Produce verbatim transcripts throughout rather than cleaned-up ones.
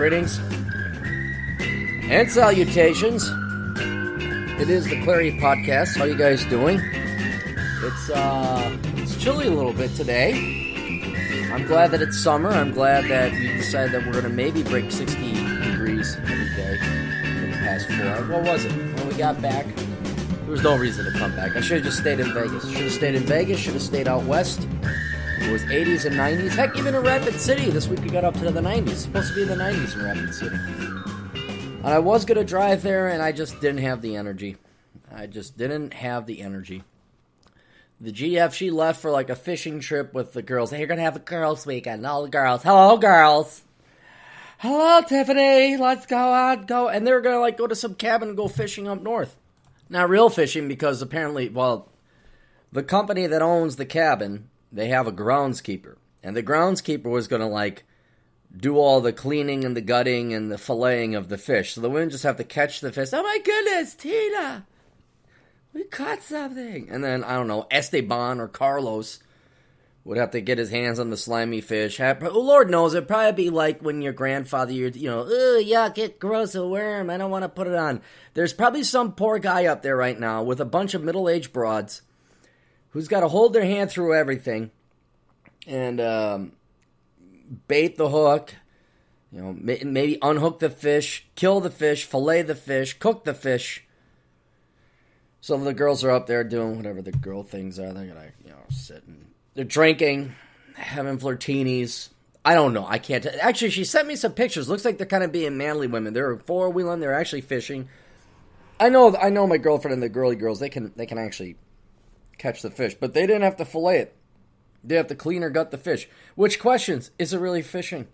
Greetings and salutations. It is the Clary Podcast. How you guys doing? It's uh, it's chilly a little bit today. I'm glad that it's summer. I'm glad that we decided that we're going to maybe break sixty degrees every day for the past four. What was it? When we got back, there was no reason to come back. I should have just stayed in Vegas. Should have stayed in Vegas. Should have stayed out west. It was eighties and nineties. Heck, even in Rapid City. This week we got up to the nineties. It's supposed to be in the nineties in Rapid City. And I was going to drive there, and I just didn't have the energy. I just didn't have the energy. The G F, she left for like a fishing trip with the girls. Hey, you're going to have a girls' weekend. All the girls. Hello, girls. Hello, Tiffany. Let's go out. Go. And they were going to like go to some cabin and go fishing up north. Not real fishing because apparently, well, the company that owns the cabin, they have a groundskeeper. And the groundskeeper was going to like do all the cleaning and the gutting and the filleting of the fish. So the women just have to catch the fish. Oh my goodness, Tina! We caught something. And then, I don't know, Esteban or Carlos would have to get his hands on the slimy fish. Have, oh, Lord knows, it'd probably be like when your grandfather, you're, you know, ugh, yuck, it gross, a worm, I don't want to put it on. There's probably some poor guy up there right now with a bunch of middle-aged broads who's got to hold their hand through everything and um, bait the hook, you know, maybe unhook the fish, kill the fish, fillet the fish, cook the fish. So the girls are up there doing whatever the girl things are. They're gonna, you know, sit and they're drinking, having flirtinis. I don't know. I can't. T- actually, she sent me some pictures. Looks like they're kind of being manly women. They're four wheeling. They're actually fishing. I know. I know my girlfriend and the girly girls. They can. They can actually catch the fish, but they didn't have to fillet it. They have to clean or gut the fish. Which questions? Is it really fishing?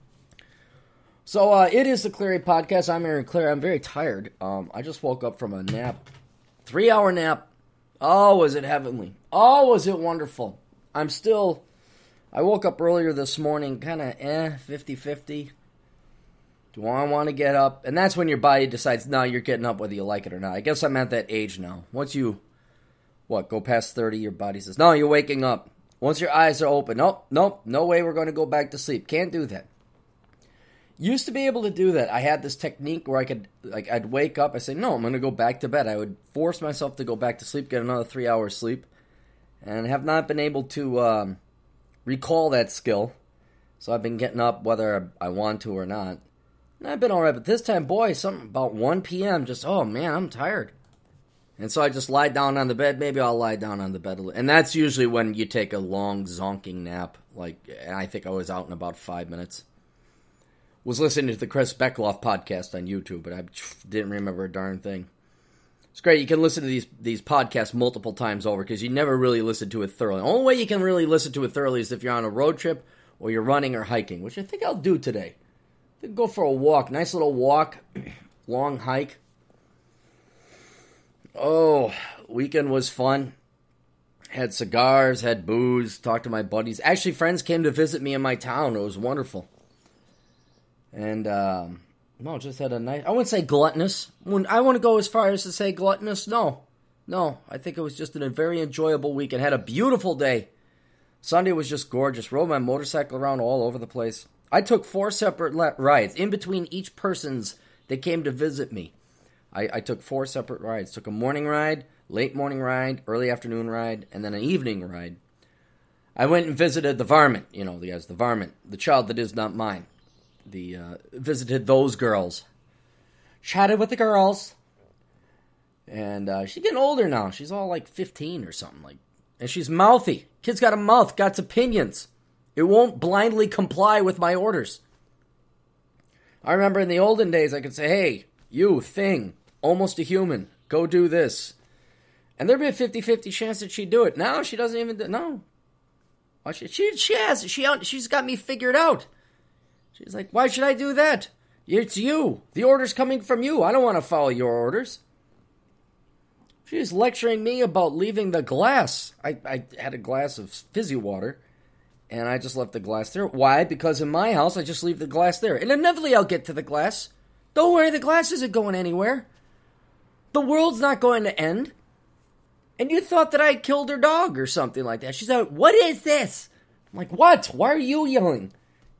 So uh, it is the Clary Podcast. I'm Aaron Clary. I'm very tired. Um, I just woke up from a nap. Three-hour nap. Oh, was it heavenly. Oh, was it wonderful. I'm still... I woke up earlier this morning, kind of eh, fifty-fifty. Do I want to get up? And that's when your body decides, no, you're getting up whether you like it or not. I guess I'm at that age now. Once you, what, go past thirty, your body says, no, you're waking up. Once your eyes are open, nope, nope, no way we're going to go back to sleep. Can't do that. Used to be able to do that. I had this technique where I could, like, I'd wake up, I say, no, I'm going to go back to bed. I would force myself to go back to sleep, get another three hours sleep, and have not been able to um, recall that skill. So I've been getting up whether I want to or not. And I've been all right, but this time, boy, something about one p.m., just, oh, man, I'm tired. And so I just lie down on the bed. Maybe I'll lie down on the bed a little. And that's usually when you take a long, zonking nap. Like, and I think I was out in about five minutes. Was listening to the Chris Beckloff podcast on YouTube, but I didn't remember a darn thing. It's great. You can listen to these these podcasts multiple times over because you never really listen to it thoroughly. The only way you can really listen to it thoroughly is if you're on a road trip or you're running or hiking, which I think I'll do today. I think go for a walk. Nice little walk. Long hike. Oh, weekend was fun. Had cigars, had booze, talked to my buddies. Actually, friends came to visit me in my town. It was wonderful. And, um, no, just had a nice, I wouldn't say gluttonous. When I want to go as far as to say gluttonous, no. No, I think it was just a very enjoyable weekend. Had a beautiful day. Sunday was just gorgeous. Rode my motorcycle around all over the place. I took four separate le- rides. In between each person's that came to visit me. I, I took four separate rides. Took a morning ride, late morning ride, early afternoon ride, and then an evening ride. I went and visited the varmint. You know, the, as the varmint. The child that is not mine. The uh, visited those girls, chatted with the girls, and uh, she's getting older now. She's all like fifteen or something like, and she's mouthy. Kid's got a mouth, got opinions. It won't blindly comply with my orders. I remember in the olden days, I could say, "Hey, you thing, almost a human, go do this," and there'd be a fifty-fifty chance that she'd do it. Now she doesn't even do, no. She she she has she she's got me figured out. She's like, why should I do that? It's you. The order's coming from you. I don't want to follow your orders. She's lecturing me about leaving the glass. I, I had a glass of fizzy water, and I just left the glass there. Why? Because in my house, I just leave the glass there. And inevitably, I'll get to the glass. Don't worry, the glass isn't going anywhere. The world's not going to end. And you thought that I killed her dog or something like that. She's like, what is this? I'm like, what? Why are you yelling?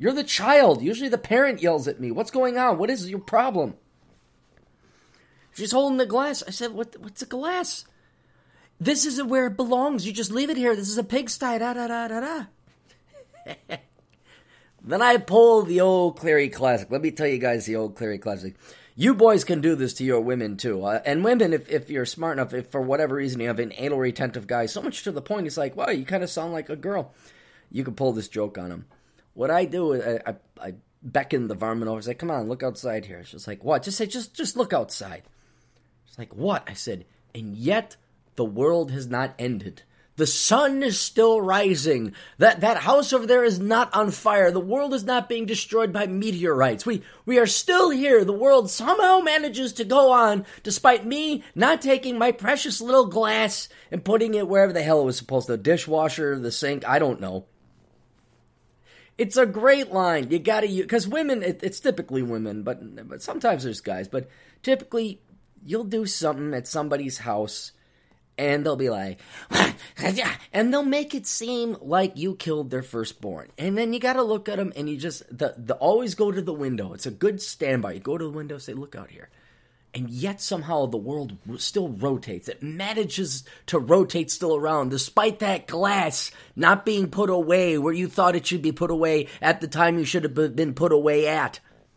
You're the child. Usually the parent yells at me. What's going on? What is your problem? She's holding the glass. I said, what, what's a glass? This isn't where it belongs. You just leave it here. This is a pigsty. Da, da, da, da, da. Then I pull the old Clary classic. Let me tell you guys the old Clary classic. You boys can do this to your women, too. Uh, and women, if, if you're smart enough, if for whatever reason you have an anal retentive guy, so much to the point, it's like, wow, you kind of sound like a girl. You can pull this joke on him. What I do is I, I, I beckon the varmint over. I say, come on, look outside here. She's like, what? Just say, just, just look outside. She's like, what? I said, and yet the world has not ended. The sun is still rising. That that house over there is not on fire. The world is not being destroyed by meteorites. We we are still here. The world somehow manages to go on despite me not taking my precious little glass and putting it wherever the hell it was supposed to. The dishwasher, the sink, I don't know. It's a great line. You gotta use, because women, it, it's typically women, but but sometimes there's guys. But typically, you'll do something at somebody's house, and they'll be like, and they'll make it seem like you killed their firstborn. And then you got to look at them, and you just, the, the always go to the window. It's a good standby. You go to the window, say, look out here. And yet somehow the world still rotates. It manages to rotate still around, despite that glass not being put away where you thought it should be put away at the time you should have been put away at.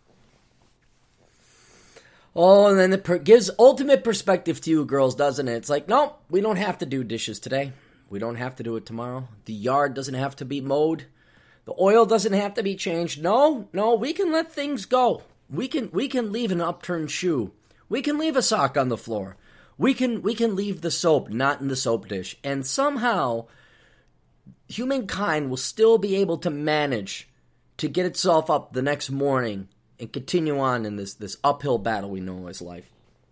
Oh, and then it per- gives ultimate perspective to you girls, doesn't it? It's like, no, we don't have to do dishes today. We don't have to do it tomorrow. The yard doesn't have to be mowed. The oil doesn't have to be changed. No, no, we can let things go. We can we can leave an upturned shoe. We can leave a sock on the floor. We can we can leave the soap not in the soap dish. And somehow, humankind will still be able to manage to get itself up the next morning and continue on in this, this uphill battle we know as life.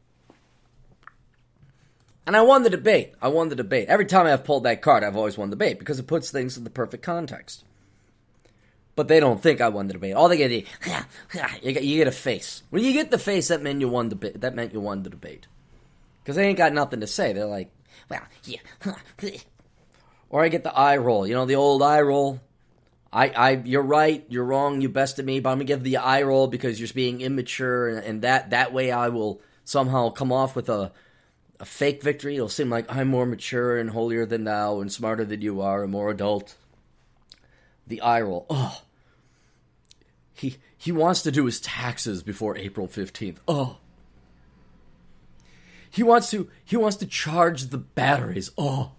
And I won the debate. I won the debate. Every time I've pulled that card, I've always won the debate because it puts things in the perfect context. But they don't think I won the debate. All they get is, you get, you get a face. When you get the face, that meant you won the debate. That meant you won the debate. Because they ain't got nothing to say. They're like, well, yeah. Or I get the eye roll. You know, the old eye roll. I, I, you're right, you're wrong, you bested me, but I'm going to give the eye roll because you're being immature, and, and that, that way I will somehow come off with a, a fake victory. It'll seem like I'm more mature and holier than thou and smarter than you are and more adult. The eye roll. Oh. He, he wants to do his taxes before April fifteenth. Oh. He wants to, he wants to charge the batteries. Oh.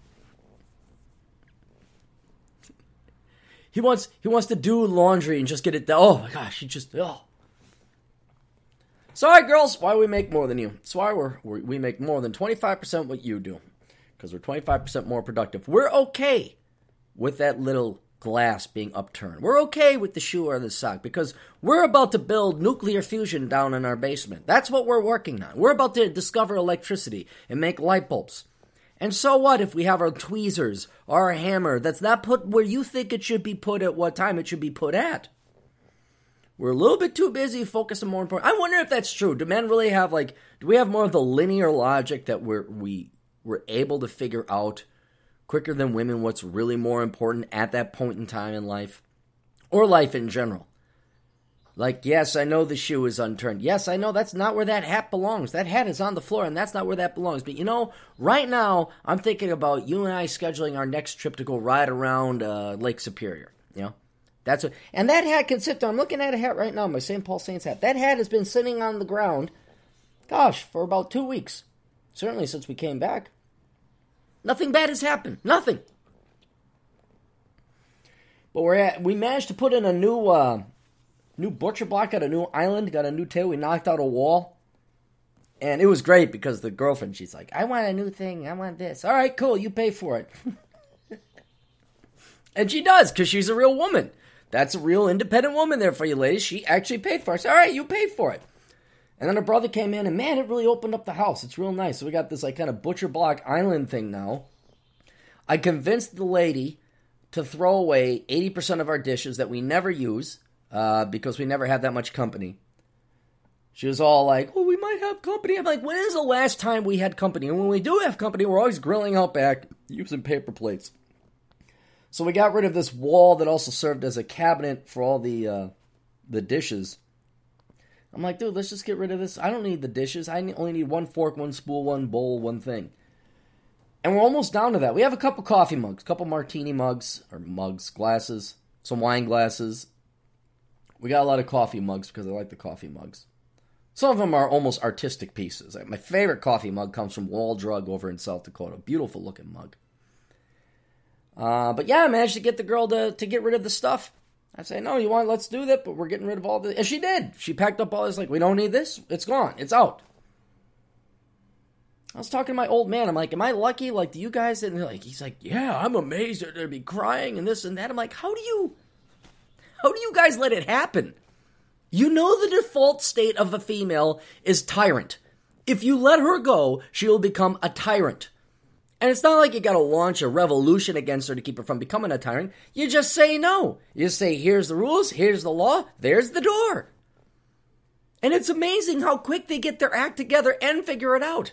He wants he wants to do laundry and just get it done. Oh my gosh, he just, oh. Sorry, girls, why we make more than you. That's why we're, we're, we make more than twenty-five percent what you do. Because we're twenty-five percent more productive. We're okay with that little glass being upturned. We're okay with the shoe or the sock because we're about to build nuclear fusion down in our basement. That's what we're working on. We're about to discover electricity and make light bulbs. And so what if we have our tweezers or our hammer that's not put where you think it should be put at what time it should be put at? We're a little bit too busy focusing more important. I wonder if that's true. Do men really have like, do we have more of the linear logic that we're, we, we're able to figure out quicker than women what's really more important at that point in time in life? Or life in general? Like, yes, I know the shoe is unturned. Yes, I know that's not where that hat belongs. That hat is on the floor, and that's not where that belongs. But, you know, right now, I'm thinking about you and I scheduling our next trip to go ride around uh, Lake Superior. You know? That's what, and that hat can sit there. I'm looking at a hat right now, my Saint Paul Saints hat. That hat has been sitting on the ground, gosh, for about two weeks. Certainly since we came back. Nothing bad has happened. Nothing. But we're at, we managed to put in a new... Uh, New butcher block, got a new island, got a new tail. We knocked out a wall. And it was great because the girlfriend, she's like, I want a new thing. I want this. All right, cool. You pay for it. And she does because she's a real woman. That's a real independent woman there for you ladies. She actually paid for it. So, all right, you paid for it. And then her brother came in and, man, it really opened up the house. It's real nice. So we got this like kind of butcher block island thing now. I convinced the lady to throw away eighty percent of our dishes that we never use. Uh, because we never have that much company. She was all like, well, we might have company. I'm like, when is the last time we had company? And when we do have company, we're always grilling out back, using paper plates. So we got rid of this wall that also served as a cabinet for all the uh, the dishes. I'm like, dude, let's just get rid of this. I don't need the dishes. I only need one fork, one spoon, one bowl, one thing. And we're almost down to that. We have a couple coffee mugs, a couple martini mugs, or mugs, glasses, some wine glasses. We got a lot of coffee mugs because I like the coffee mugs. Some of them are almost artistic pieces. My favorite coffee mug comes from Wall Drug over in South Dakota. Beautiful looking mug. Uh, but yeah, I managed to get the girl to, to get rid of the stuff. I say, no, you want, let's do that, but we're getting rid of all this. And she did. She packed up all this, like, we don't need this. It's gone. It's out. I was talking to my old man. I'm like, am I lucky? Like, do you guys, and like, he's like, yeah, I'm amazed that they'd be crying and this and that. I'm like, how do you, how do you guys let it happen? You know the default state of a female is tyrant. If you let her go, she will become a tyrant. And it's not like you gotta launch a revolution against her to keep her from becoming a tyrant. You just say no. You say, here's the rules, here's the law, there's the door. And it's amazing how quick they get their act together and figure it out.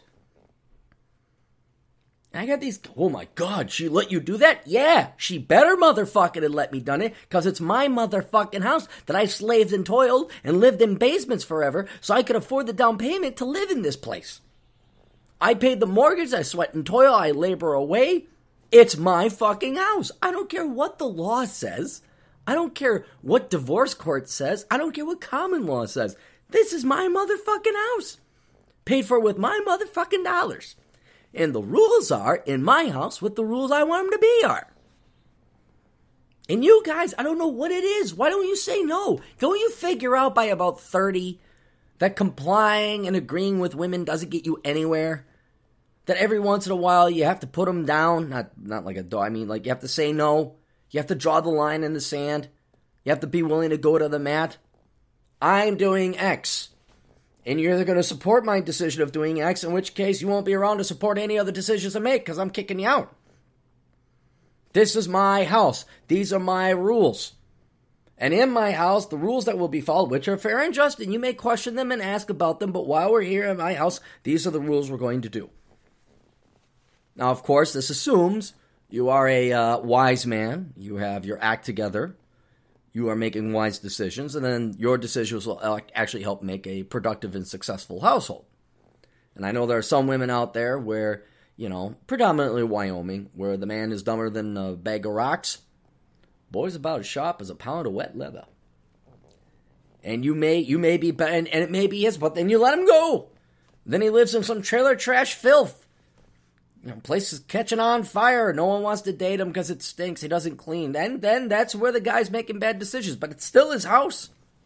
And I got these, oh my God, she let you do that? Yeah, she better motherfucking had let me done it, because it's my motherfucking house that I slaved and toiled and lived in basements forever so I could afford the down payment to live in this place. I paid the mortgage, I sweat and toil, I labor away. It's my fucking house. I don't care what the law says. I don't care what divorce court says. I don't care what common law says. This is my motherfucking house. Paid for with my motherfucking dollars. And the rules are, in my house, what the rules I want them to be are. And you guys, I don't know what it is. Why don't you say no? Don't you figure out by about thirty that complying and agreeing with women doesn't get you anywhere? That every once in a while you have to put them down. Not not like a dog. I mean, like, you have to say no. You have to draw the line in the sand. You have to be willing to go to the mat. I'm doing X. And you're either going to support my decision of doing X, in which case you won't be around to support any other decisions I make because I'm kicking you out. This is my house. These are my rules. And in my house, the rules that will be followed, which are fair and just, and you may question them and ask about them, but while we're here in my house, these are the rules we're going to do. Now, of course, this assumes you are a uh, wise man. You have your act together. You are making wise decisions, and then your decisions will actually help make a productive and successful household. And I know there are some women out there where, you know, predominantly Wyoming, where the man is dumber than a bag of rocks. Boy's about as sharp as a pound of wet leather. And you may, you may be, and, and it may be his, but then you let him go. Then he lives in some trailer trash filth. You know, place is catching on fire. No one wants to date him because it stinks. He doesn't clean. And then that's where the guy's making bad decisions. But it's still his house.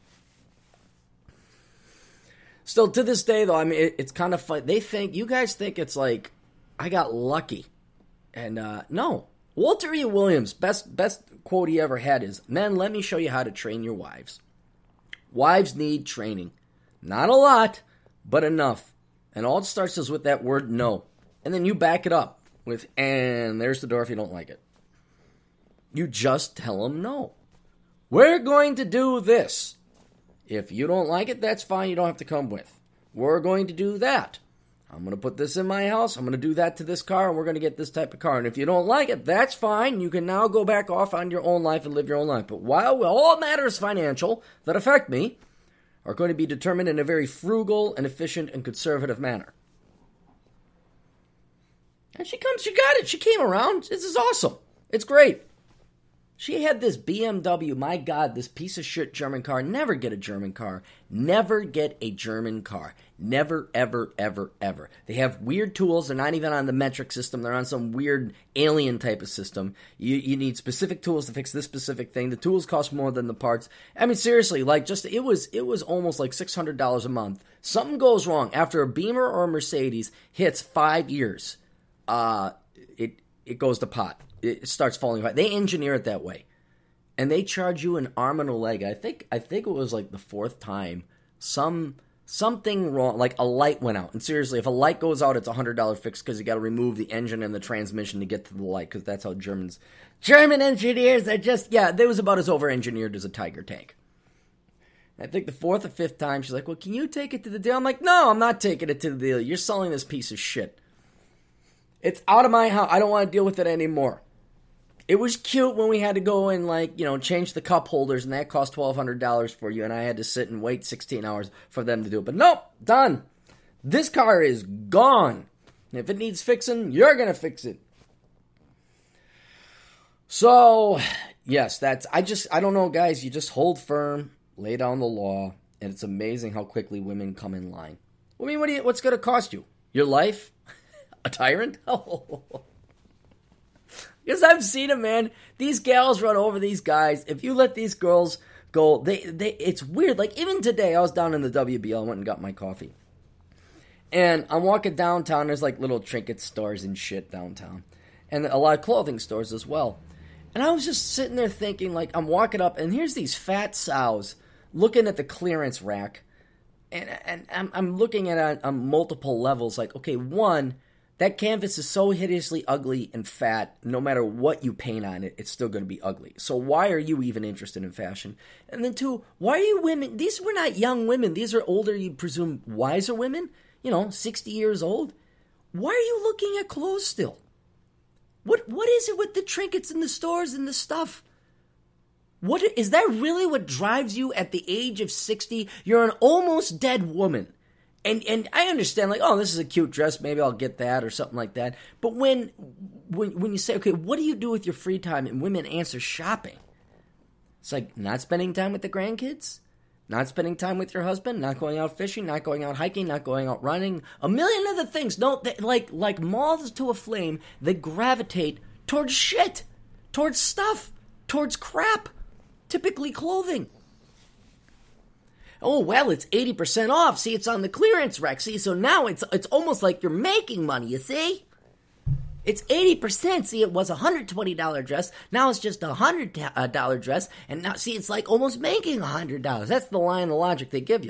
Still, to this day, though, I mean, it, it's kind of fun. They think, you guys think it's like, I got lucky. And, uh, no. Walter E. Williams, best, best quote he ever had is, men, let me show you how to train your wives. Wives need training. Not a lot, but enough. And all it starts is with that word no. And then you back it up with, and there's the door if you don't like it. You just tell them no. We're going to do this. If you don't like it, that's fine. You don't have to come with. We're going to do that. I'm going to put this in my house. I'm going to do that to this car, and we're going to get this type of car. And if you don't like it, that's fine. You can now go back off on your own life and live your own life. But while all matters financial that affect me are going to be determined in a very frugal and efficient and conservative manner. And she comes, she got it. She came around. This is awesome. It's great. She had this B M W, my God, this piece of shit German car. Never get a German car. Never get a German car. Never, ever, ever, ever. They have weird tools. They're not even on the metric system. They're on some weird alien type of system. You you need specific tools to fix this specific thing. The tools cost more than the parts. I mean, seriously, like, just, it was, it was almost like six hundred dollars a month. Something goes wrong after a Beamer or a Mercedes hits five years. Uh, it it goes to pot. It starts falling apart. They engineer it that way, and they charge you an arm and a leg. I think I think it was like the fourth time some something wrong, like a light went out. And seriously, if a light goes out, it's a hundred dollar fix because you got to remove the engine and the transmission to get to the light because that's how Germans German engineers are just yeah. They was about as over engineered as a Tiger tank. I think the fourth or fifth time she's like, "Well, can you take it to the deal?" I'm like, "No, I'm not taking it to the deal. You're selling this piece of shit." It's out of my house. I don't want to deal with it anymore. It was cute when we had to go and, like, you know, change the cup holders, and that cost twelve hundred dollars for you, and I had to sit and wait sixteen hours for them to do it. But nope, done. This car is gone. And if it needs fixing, you're going to fix it. So, yes, that's, I just, I don't know, guys. You just hold firm, lay down the law, and it's amazing how quickly women come in line. I mean, what do you, what's going to cost you? Your life? A tyrant? Oh. Because I've seen it, man. These gals run over these guys. If you let these girls go, they, they, it's weird. Like, even today, I was down in the W B L, went and got my coffee. And I'm walking downtown. There's, like, little trinket stores and shit downtown. And a lot of clothing stores as well. And I was just sitting there thinking, like, I'm walking up, and here's these fat sows looking at the clearance rack. And, and I'm, I'm looking at it on, on multiple levels. Like, okay, one, that canvas is so hideously ugly and fat, no matter what you paint on it, it's still going to be ugly. So why are you even interested in fashion? And then two, why are you women? These were not young women. These are older, you presume, wiser women, you know, sixty years old. Why are you looking at clothes still? What What is it with the trinkets in the stores and the stuff? What is that really what drives you at the age of sixty? You're an almost dead woman. And and I understand, like, oh, this is a cute dress, maybe I'll get that or something like that. But when when when you say, okay, what do you do with your free time? And women answer shopping. It's like not spending time with the grandkids, not spending time with your husband, not going out fishing, not going out hiking, not going out running, a million other things. No, they, like like moths to a flame, they gravitate towards shit, towards stuff, towards crap, typically clothing. Oh, well, it's eighty percent off. See, it's on the clearance rack. See, so now it's it's almost like you're making money, you see? It's eighty percent. See, it was a one hundred twenty dollars dress. Now it's just a one hundred dollars dress. And now, see, it's like almost making one hundred dollars. That's the line of logic they give you.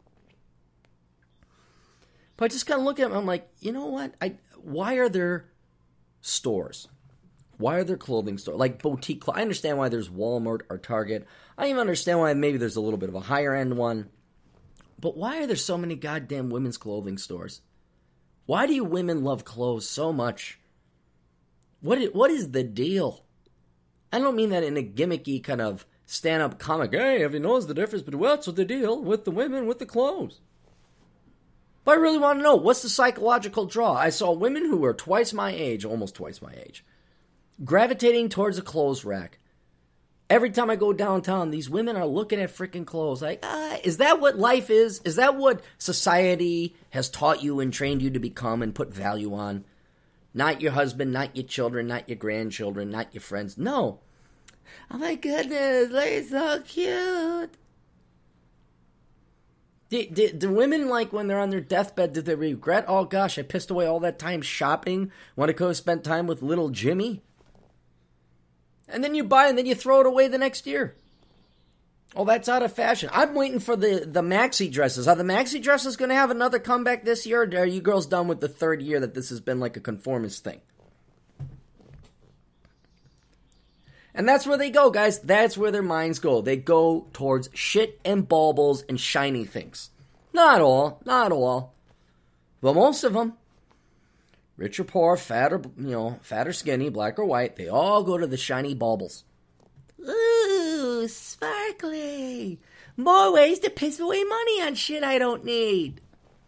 But I just kind of look at them, I'm like, you know what? I why are there stores? Why are there clothing stores? Like boutique clothes. I understand why there's Walmart or Target. I even understand why maybe there's a little bit of a higher end one. But why are there so many goddamn women's clothing stores? Why do you women love clothes so much? What is, what is the deal? I don't mean that in a gimmicky kind of stand-up comic. Hey, everybody knows the difference, but what's the deal with the women with the clothes? But I really want to know, what's the psychological draw? I saw women who were twice my age, almost twice my age, gravitating towards a clothes rack. Every time I go downtown, these women are looking at freaking clothes. Like, ah, is that what life is? Is that what society has taught you and trained you to become and put value on? Not your husband, not your children, not your grandchildren, not your friends. No. Oh my goodness, they're so cute. Do, do, do women, like, when they're on their deathbed, do they regret, oh gosh, I pissed away all that time shopping when I could have spent time with little Jimmy? And then you buy and then you throw it away the next year. Oh, that's out of fashion. I'm waiting for the, the maxi dresses. Are the maxi dresses going to have another comeback this year? Or are you girls done with the third year that this has been like a conformist thing? And that's where they go, guys. That's where their minds go. They go towards shit and baubles and shiny things. Not all. Not all. But most of them. Rich or poor, fat or, you know, fat or skinny, black or white, they all go to the shiny baubles. Ooh, sparkly. More ways to piss away money on shit I don't need.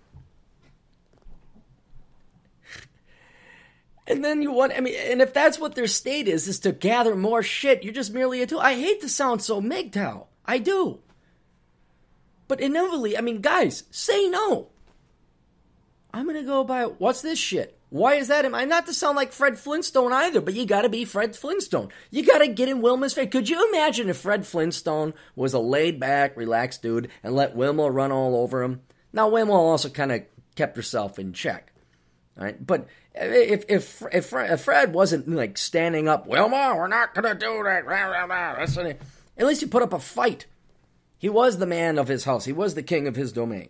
And then you want, I mean, and if that's what their state is, is to gather more shit, you're just merely a tool. I hate to sound so M G T O W. I do. But inevitably, I mean, guys, say no. I'm going to go buy, what's this shit? Why is that? I'm not to sound like Fred Flintstone either, but you got to be Fred Flintstone. You got to get in Wilma's face. Could you imagine if Fred Flintstone was a laid-back, relaxed dude and let Wilma run all over him? Now, Wilma also kind of kept herself in check, all right? But if if if, if Fred wasn't like standing up, Wilma, we're not going to do that. That's what he, at least he put up a fight. He was the man of his house. He was the king of his domain.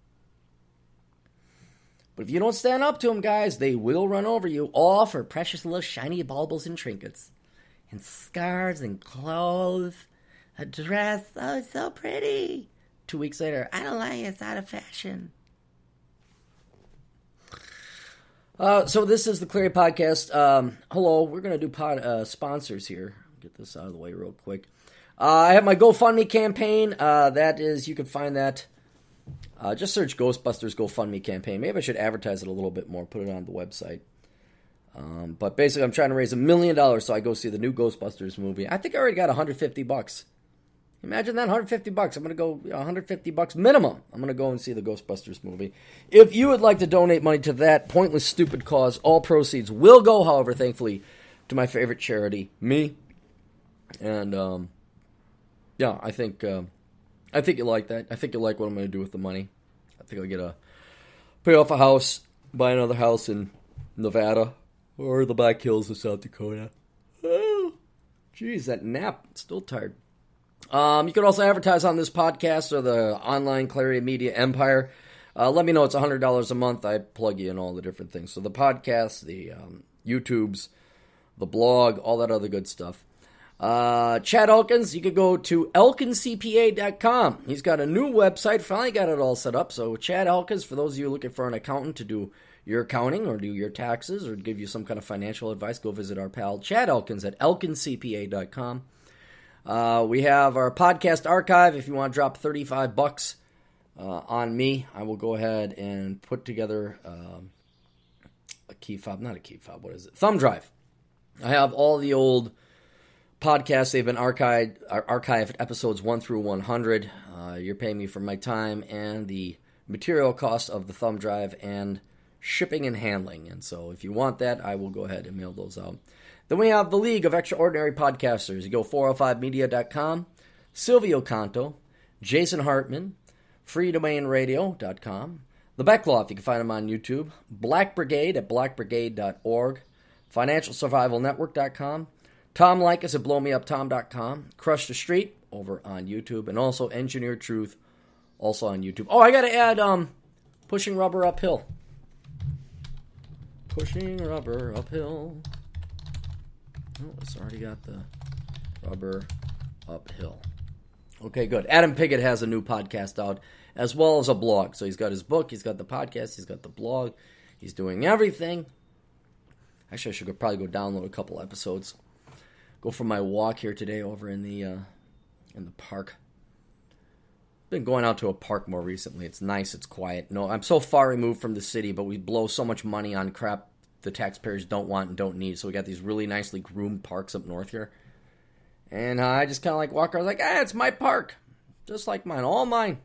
But if you don't stand up to them, guys, they will run over you, all for precious little shiny baubles and trinkets. And scarves and clothes. A dress. Oh, it's so pretty. Two weeks later, I don't like it. It's out of fashion. Uh, so this is the Cleary Podcast. Um, hello, we're going to do pod, uh, sponsors here. Get this out of the way real quick. Uh, I have my GoFundMe campaign. Uh, that is, you can find that. Uh, just search Ghostbusters GoFundMe campaign. Maybe I should advertise it a little bit more, put it on the website. Um, but basically, I'm trying to raise a million dollars so I go see the new Ghostbusters movie. I think I already got one hundred fifty bucks. Imagine that, one hundred fifty bucks. I'm going to go one hundred fifty bucks minimum. I'm going to go and see the Ghostbusters movie. If you would like to donate money to that pointless, stupid cause, all proceeds will go, however, thankfully, to my favorite charity, me. And, um, yeah, I think, uh, I think you like that. I think you like what I'm going to do with the money. I think I'll get a, pay off a house, buy another house in Nevada, or the Black Hills of South Dakota. Oh, geez, that nap. Still tired. Um, you can also advertise on this podcast or the online Clarity Media Empire. Uh, let me know. It's one hundred dollars a month. I plug you in all the different things. So the podcast, the um, YouTubes, the blog, all that other good stuff. Uh, Chad Elkins, you could go to elkins c p a dot com. He's got a new website. Finally got it all set up. So Chad Elkins, for those of you looking for an accountant to do your accounting or do your taxes or give you some kind of financial advice, go visit our pal Chad Elkins at elkins c p a dot com. Uh, we have our podcast archive. If you want to drop thirty-five bucks uh, on me, I will go ahead and put together um, a key fob. Not a key fob. What is it? Thumb drive. I have all the old podcasts. They've been archived, archived episodes one through one hundred. Uh, you're paying me for my time and the material cost of the thumb drive and shipping and handling. And so if you want that, I will go ahead and mail those out. Then we have the League of Extraordinary Podcasters. You go four oh five media dot com, Silvio Canto, Jason Hartman, free domain radio dot com, The Beckloff, you can find them on YouTube, Black Brigade at black brigade dot org, financial survival network dot com, Tom Likas at blow me up tom dot com, Crush the Street over on YouTube, and also Engineer Truth also on YouTube. Oh, I got to add um, Pushing Rubber Uphill. Pushing Rubber Uphill. Oh, it's already got the Rubber Uphill. Okay, good. Adam Piggott has a new podcast out, as well as a blog. So he's got his book, he's got the podcast, he's got the blog. He's doing everything. Actually, I should probably go download a couple episodes. Go for my walk here today over in the uh, in the park. Been going out to a park more recently. It's nice, it's quiet. No, I'm so far removed from the city, but we blow so much money on crap the taxpayers don't want and don't need. So we got these really nicely groomed parks up north here. And uh, I just kind of like walk around like, ah, it's my park. Just like mine, all mine.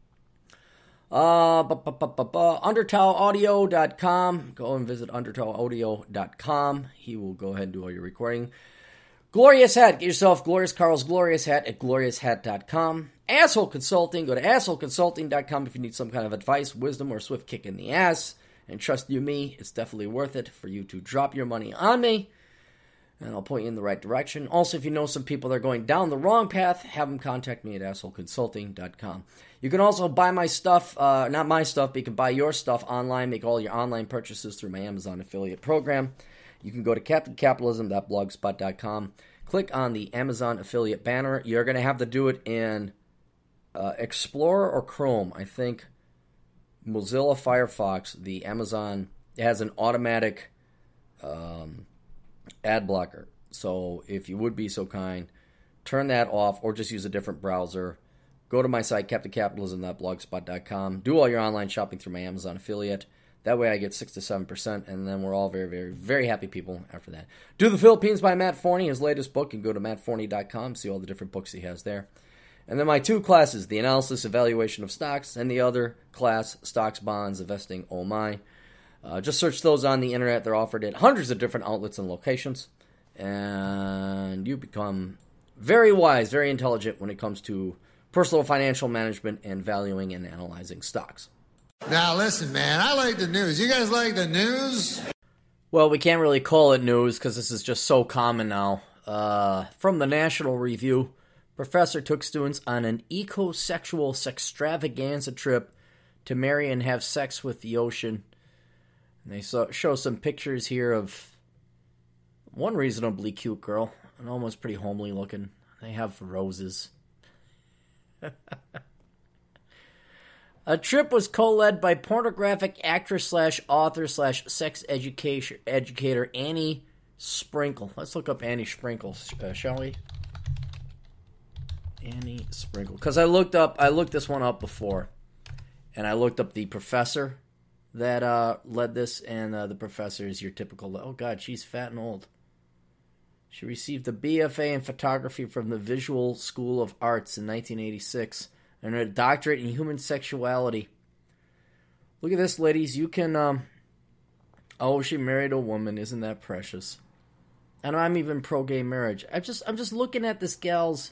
Uh, undertow audio dot com. Go and visit undertow audio dot com. He will go ahead and do all your recording. Glorious Hat. Get yourself Glorious Carl's Glorious Hat at glorious hat dot com. Asshole Consulting. Go to asshole consulting dot com if you need some kind of advice, wisdom, or swift kick in the ass. And trust you me, it's definitely worth it for you to drop your money on me. And I'll point you in the right direction. Also, if you know some people that are going down the wrong path, have them contact me at asshole consulting dot com. You can also buy my stuff, uh, not my stuff, but you can buy your stuff online, make all your online purchases through my Amazon affiliate program. You can go to captain capitalism dot blogspot dot com, click on the Amazon affiliate banner. You're going to have to do it in uh, Explorer or Chrome. I think Mozilla Firefox, the Amazon, has an automatic um, ad blocker. So if you would be so kind, turn that off or just use a different browser. Go to my site, captain capitalism dot blogspot dot com. Do all your online shopping through my Amazon affiliate. That way I get six to seven percent, and then we're all very, very, very happy people after that. Do the Philippines by Matt Forney, his latest book. You can go to matt forney dot com, see all the different books he has there. And then my two classes, the analysis, evaluation of stocks, and the other class, stocks, bonds, investing, oh my. Uh, just search those on the internet. They're offered at hundreds of different outlets and locations. And you become very wise, very intelligent when it comes to personal financial management and valuing and analyzing stocks. Now listen, man, I like the news. You guys like the news? Well, we can't really call it news because this is just so common now. Uh, from the National Review, professor took students on an ecosexual sextravaganza trip to marry and have sex with the ocean. And they saw, show some pictures here of one reasonably cute girl, and almost pretty homely looking. They have roses. A trip was co-led by pornographic actress slash author slash sex education educator Annie Sprinkle. Let's look up Annie Sprinkle, uh, shall we? Annie Sprinkle. Because I looked up, I looked this one up before. And I looked up the professor that uh, led this. And uh, the professor is your typical, oh God, she's fat and old. She received a B F A in photography from the Visual School of Arts in nineteen eighty-six. And a doctorate in human sexuality. Look at this, ladies. You can, um... oh, she married a woman. Isn't that precious? And I'm even pro-gay marriage. I'm just, I'm just looking at this gal's...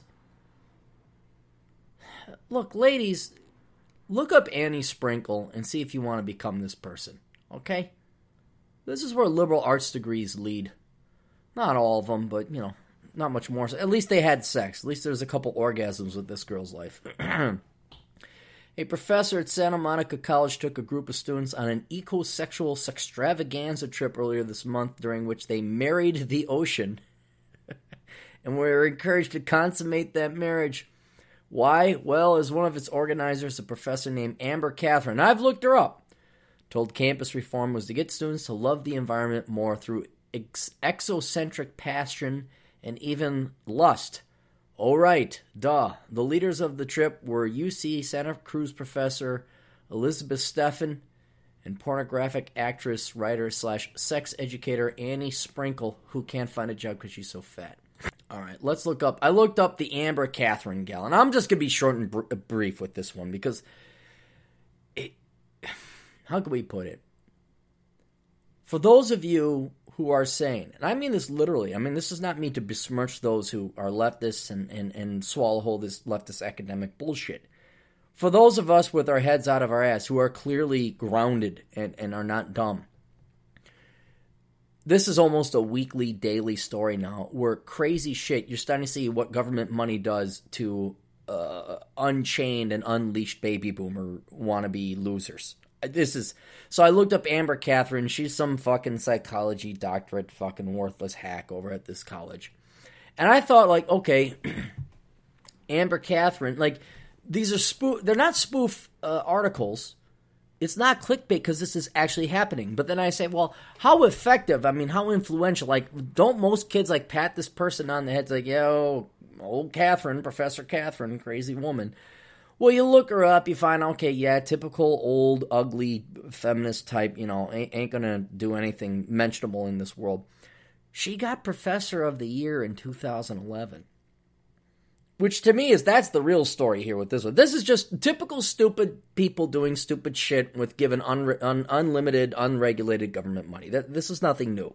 Look, ladies, look up Annie Sprinkle and see if you want to become this person. Okay? This is where liberal arts degrees lead. Not all of them, but, you know, not much more. At least they had sex. At least there's a couple orgasms with this girl's life. A professor at Santa Monica College took a group of students on an eco-sexual extravaganza trip earlier this month, during which they married the ocean and were encouraged to consummate that marriage. Why? Well, as one of its organizers, a professor named Amber Catherine, I've looked her up, told Campus Reform was to get students to love the environment more through ex- exocentric passion and even lust. Oh, right. Duh. The leaders of the trip were U C Santa Cruz professor Elizabeth Steffen and pornographic actress, writer, slash sex educator Annie Sprinkle, who can't find a job because she's so fat. All right, let's look up. I looked up the Amber Catherine gal, and I'm just going to be short and br- brief with this one because it, how can we put it? For those of you who are saying, and I mean this literally, I mean this is not me to besmirch those who are leftists and, and, and swallow whole this leftist academic bullshit. For those of us with our heads out of our ass who are clearly grounded and, and are not dumb, this is almost a weekly, daily story now where crazy shit, you're starting to see what government money does to uh, unchained and unleashed baby boomer wannabe losers. This is, so I looked up Amber Catherine. She's some fucking psychology doctorate, fucking worthless hack over at this college. And I thought, like, okay, Amber Catherine, like, these are spoof, they're not spoof uh, articles. It's not clickbait because this is actually happening. But then I say, well, how effective? I mean, how influential? Like, don't most kids, like, pat this person on the head? It's like, yo, old Catherine, Professor Catherine, crazy woman. Well, you look her up, you find, okay, yeah, typical old, ugly, feminist type, you know, ain't, ain't gonna do anything mentionable in this world. She got Professor of the Year in two thousand eleven. Which to me is, that's the real story here with this one. This is just typical stupid people doing stupid shit with given un, un, unlimited, unregulated government money. That, this is nothing new.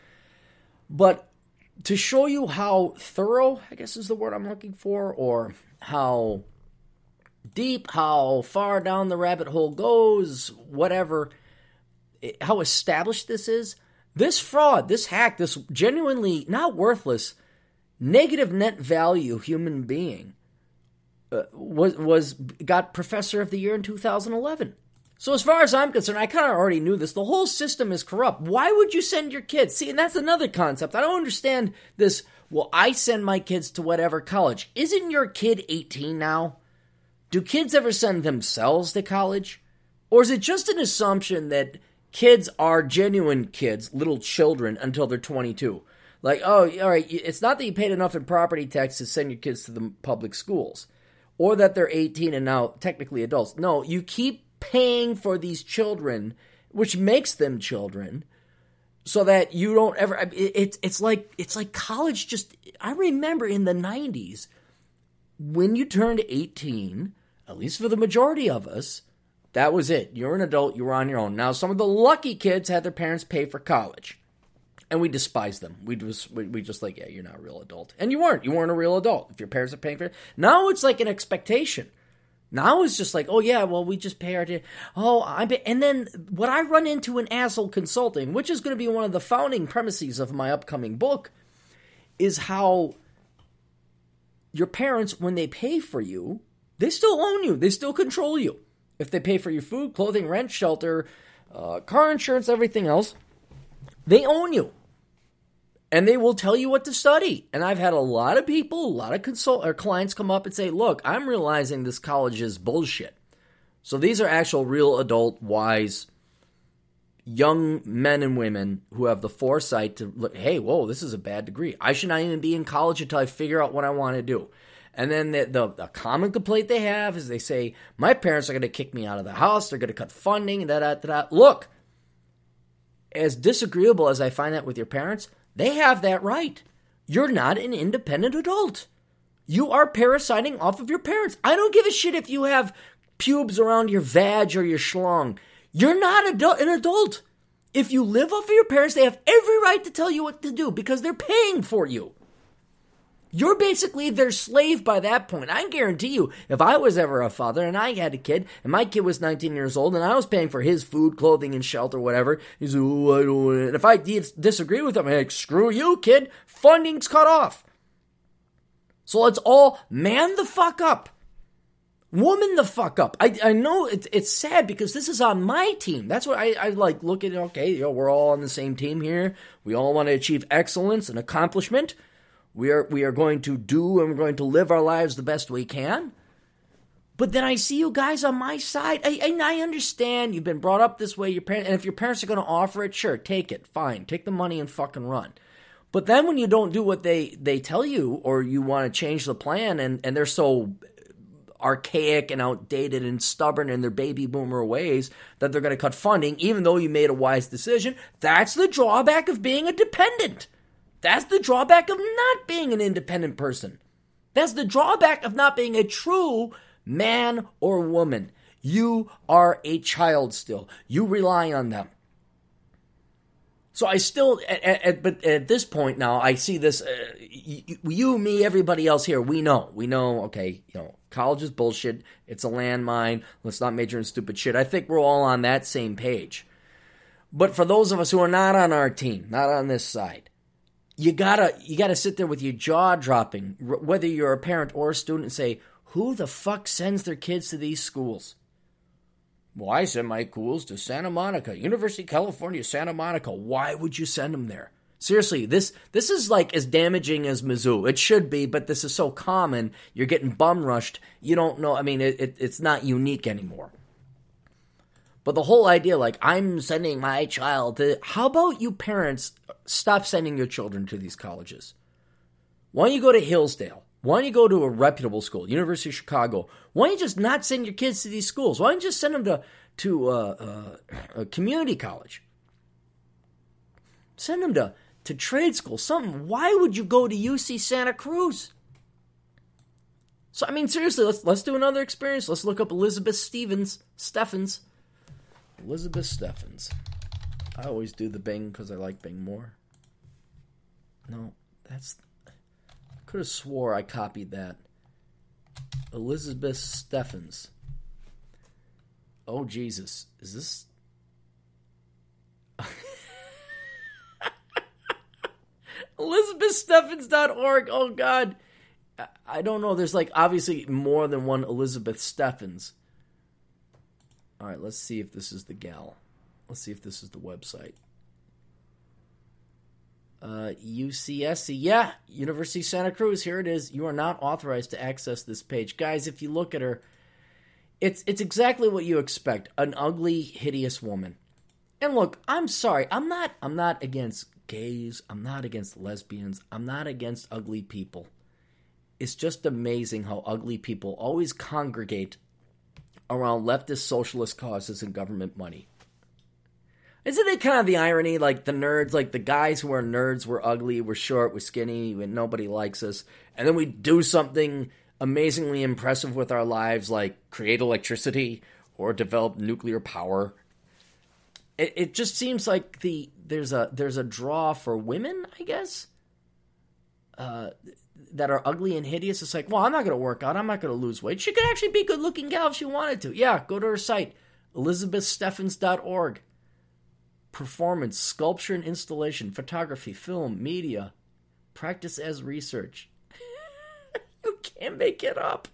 But to show you how thorough, I guess is the word I'm looking for, or how deep, how far down the rabbit hole goes, whatever, how established this is, this fraud, this hack, this genuinely not worthless, negative net value human being uh, was was got Professor of the Year in two thousand eleven. So as far as I'm concerned, I kind of already knew this. The whole system is corrupt. Why would you send your kids? See, and that's another concept. I don't understand this, well, I send my kids to whatever college. Isn't your kid eighteen now? Do kids ever send themselves to college? Or is it just an assumption that kids are genuine kids, little children, until they're twenty-two? Like, oh, all right, it's not that you paid enough in property tax to send your kids to the public schools, or that they're eighteen and now technically adults. No, you keep paying for these children, which makes them children, so that you don't ever. It's it's like it's like college. Just I remember in the nineties, when you turned eighteen, at least for the majority of us, that was it. You're an adult. You were on your own. Now, some of the lucky kids had their parents pay for college. And we despise them. We just, we, we just like, yeah, you're not a real adult. And you weren't. You weren't a real adult if your parents are paying for it. Now it's like an expectation. Now it's just like, oh, yeah, well, we just pay our... T- oh, I be- And then what I run into in Asshole Consulting, which is going to be one of the founding premises of my upcoming book, is how your parents, when they pay for you, they still own you. They still control you. If they pay for your food, clothing, rent, shelter, uh, car insurance, everything else, they own you. And they will tell you what to study. And I've had a lot of people, a lot of consult or clients come up and say, look, I'm realizing this college is bullshit. So these are actual real adult, wise, young men and women who have the foresight to look, hey, whoa, this is a bad degree. I should not even be in college until I figure out what I want to do. And then the, the, the common complaint they have is they say, my parents are going to kick me out of the house. They're going to cut funding. Da, da, da, da. Look, as disagreeable as I find that with your parents, they have that right. You're not an independent adult. You are parasiting off of your parents. I don't give a shit if you have pubes around your vag or your schlong. You're not adult, an adult. If you live off of your parents, they have every right to tell you what to do because they're paying for you. You're basically their slave by that point. I guarantee you, if I was ever a father and I had a kid, and my kid was nineteen years old, and I was paying for his food, clothing, and shelter, whatever, he's like, oh, I don't want it. And if I disagree with him, I'm like, screw you, kid. Funding's cut off. So let's all man the fuck up. Woman the fuck up. I I know it's it's sad because this is on my team. That's what I, I like look at it, okay, you know, we're all on the same team here. We all want to achieve excellence and accomplishment. We are we are going to do and we're going to live our lives the best we can. But then I see you guys on my side. I, and I understand you've been brought up this way. Your parents, and if your parents are going to offer it, sure, take it. Fine. Take the money and fucking run. But then when you don't do what they, they tell you or you want to change the plan and, and they're so archaic and outdated and stubborn in their baby boomer ways that they're going to cut funding, even though you made a wise decision, that's the drawback of being a dependent. That's the drawback of not being an independent person. That's the drawback of not being a true man or woman. You are a child still. You rely on them. So I still, at, at, but at this point now, I see this, uh, you, you, me, everybody else here, we know. We know, okay, you know, college is bullshit. It's a landmine. Let's not major in stupid shit. I think we're all on that same page. But for those of us who are not on our team, not on this side, You gotta, you gotta sit there with your jaw dropping, whether you're a parent or a student, and say, who the fuck sends their kids to these schools? Well, I send my schools to Santa Monica, University of California, Santa Monica. Why would you send them there? Seriously, this this is like as damaging as Mizzou. It should be, but this is so common. You're getting bum rushed. You don't know. I mean, it, it, it's not unique anymore. But the whole idea, like, I'm sending my child to, how about you parents stop sending your children to these colleges? Why don't you go to Hillsdale? Why don't you go to a reputable school, University of Chicago? Why don't you just not send your kids to these schools? Why don't you just send them to, to uh, uh, a community college? Send them to, to trade school, something. Why would you go to U C Santa Cruz? So, I mean, seriously, let's let's do another experience. Let's look up Elizabeth Stevens, Steffens. Elizabeth Steffens. I always do the Bing because I like Bing more. No, that's... I could have swore I copied that. Elizabeth Steffens. Oh, Jesus. Is this... Elizabeth Steffens dot org. Oh, God. I don't know. There's, like, obviously more than one Elizabeth Steffens. All right, let's see if this is the gal. Let's see if this is the website. Uh, U C S C, yeah, University of Santa Cruz, here it is. You are not authorized to access this page. Guys, if you look at her, it's it's exactly what you expect. An ugly, hideous woman. And look, I'm sorry, I'm not I'm not against gays, I'm not against lesbians, I'm not against ugly people. It's just amazing how ugly people always congregate around leftist socialist causes and government money. Isn't it kind of the irony, like the nerds, like the guys who are nerds, we're ugly, we're short, we're skinny, and nobody likes us, and then we do something amazingly impressive with our lives, like create electricity or develop nuclear power. It, it just seems like the there's a there's a draw for women, I guess, uh, that are ugly and hideous. It's like, well, I'm not going to work out, I'm not going to lose weight. She could actually be a good-looking gal if she wanted to. Yeah, go to her site, Elizabeth Steffens dot org. Performance, sculpture and installation, photography, film, media, practice as research. You can't make it up.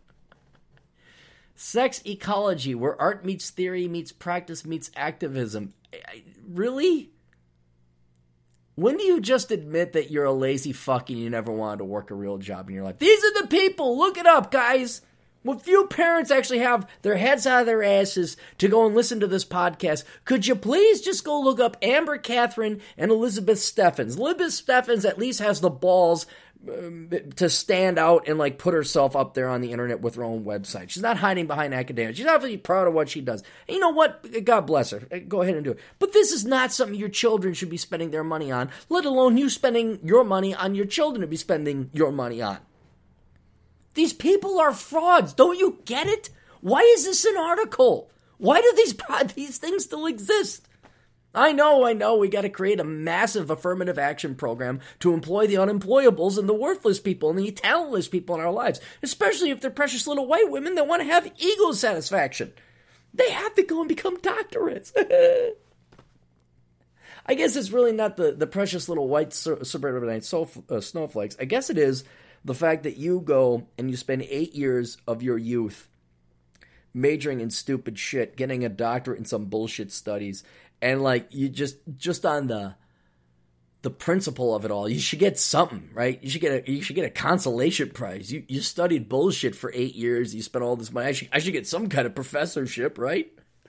Sex ecology, where art meets theory, meets practice, meets activism. I, really? When do you just admit that you're a lazy fuck and you never wanted to work a real job in your life? These are the people! Look it up, guys! What few parents actually have their heads out of their asses to go and listen to this podcast, could you please just go look up Amber Catherine and Elizabeth Steffens? Elizabeth Steffens at least has the balls um, to stand out and like put herself up there on the internet with her own website. She's not hiding behind academia. She's obviously proud of what she does. And you know what? God bless her. Go ahead and do it. But this is not something your children should be spending their money on, let alone you spending your money on your children to be spending your money on. These people are frauds. Don't you get it? Why is this an article? Why do these these things still exist? I know, I know, we got to create a massive affirmative action program to employ the unemployables and the worthless people and the talentless people in our lives, especially if they're precious little white women that want to have ego satisfaction. They have to go and become doctorates. I guess it's really not the, the precious little white suburbanite so, uh, snowflakes. I guess it is the fact that you go and you spend eight years of your youth majoring in stupid shit, getting a doctorate in some bullshit studies, and like you just just on the the principle of it all, you should get something, right? You should get a you should get a consolation prize. You you studied bullshit for eight years. You spent all this money. I should I should get some kind of professorship, right?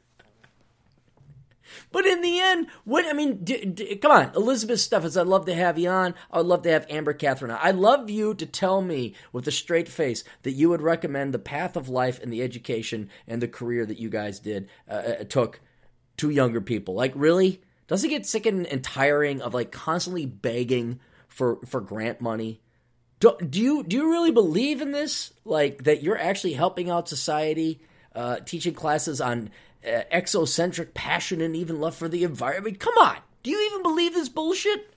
But in the end, what I mean, d- d- come on, Elizabeth Steffens, I'd love to have you on. I'd love to have Amber Catherine on. I'd love you to tell me with a straight face that you would recommend the path of life and the education and the career that you guys did uh, took to younger people. Like, really? Does it get sick and, and tiring of like constantly begging for for grant money? Do, do you do you really believe in this? Like that you're actually helping out society, uh, teaching classes on Uh, exocentric passion and even love for the environment? Come on. Do you even believe this bullshit?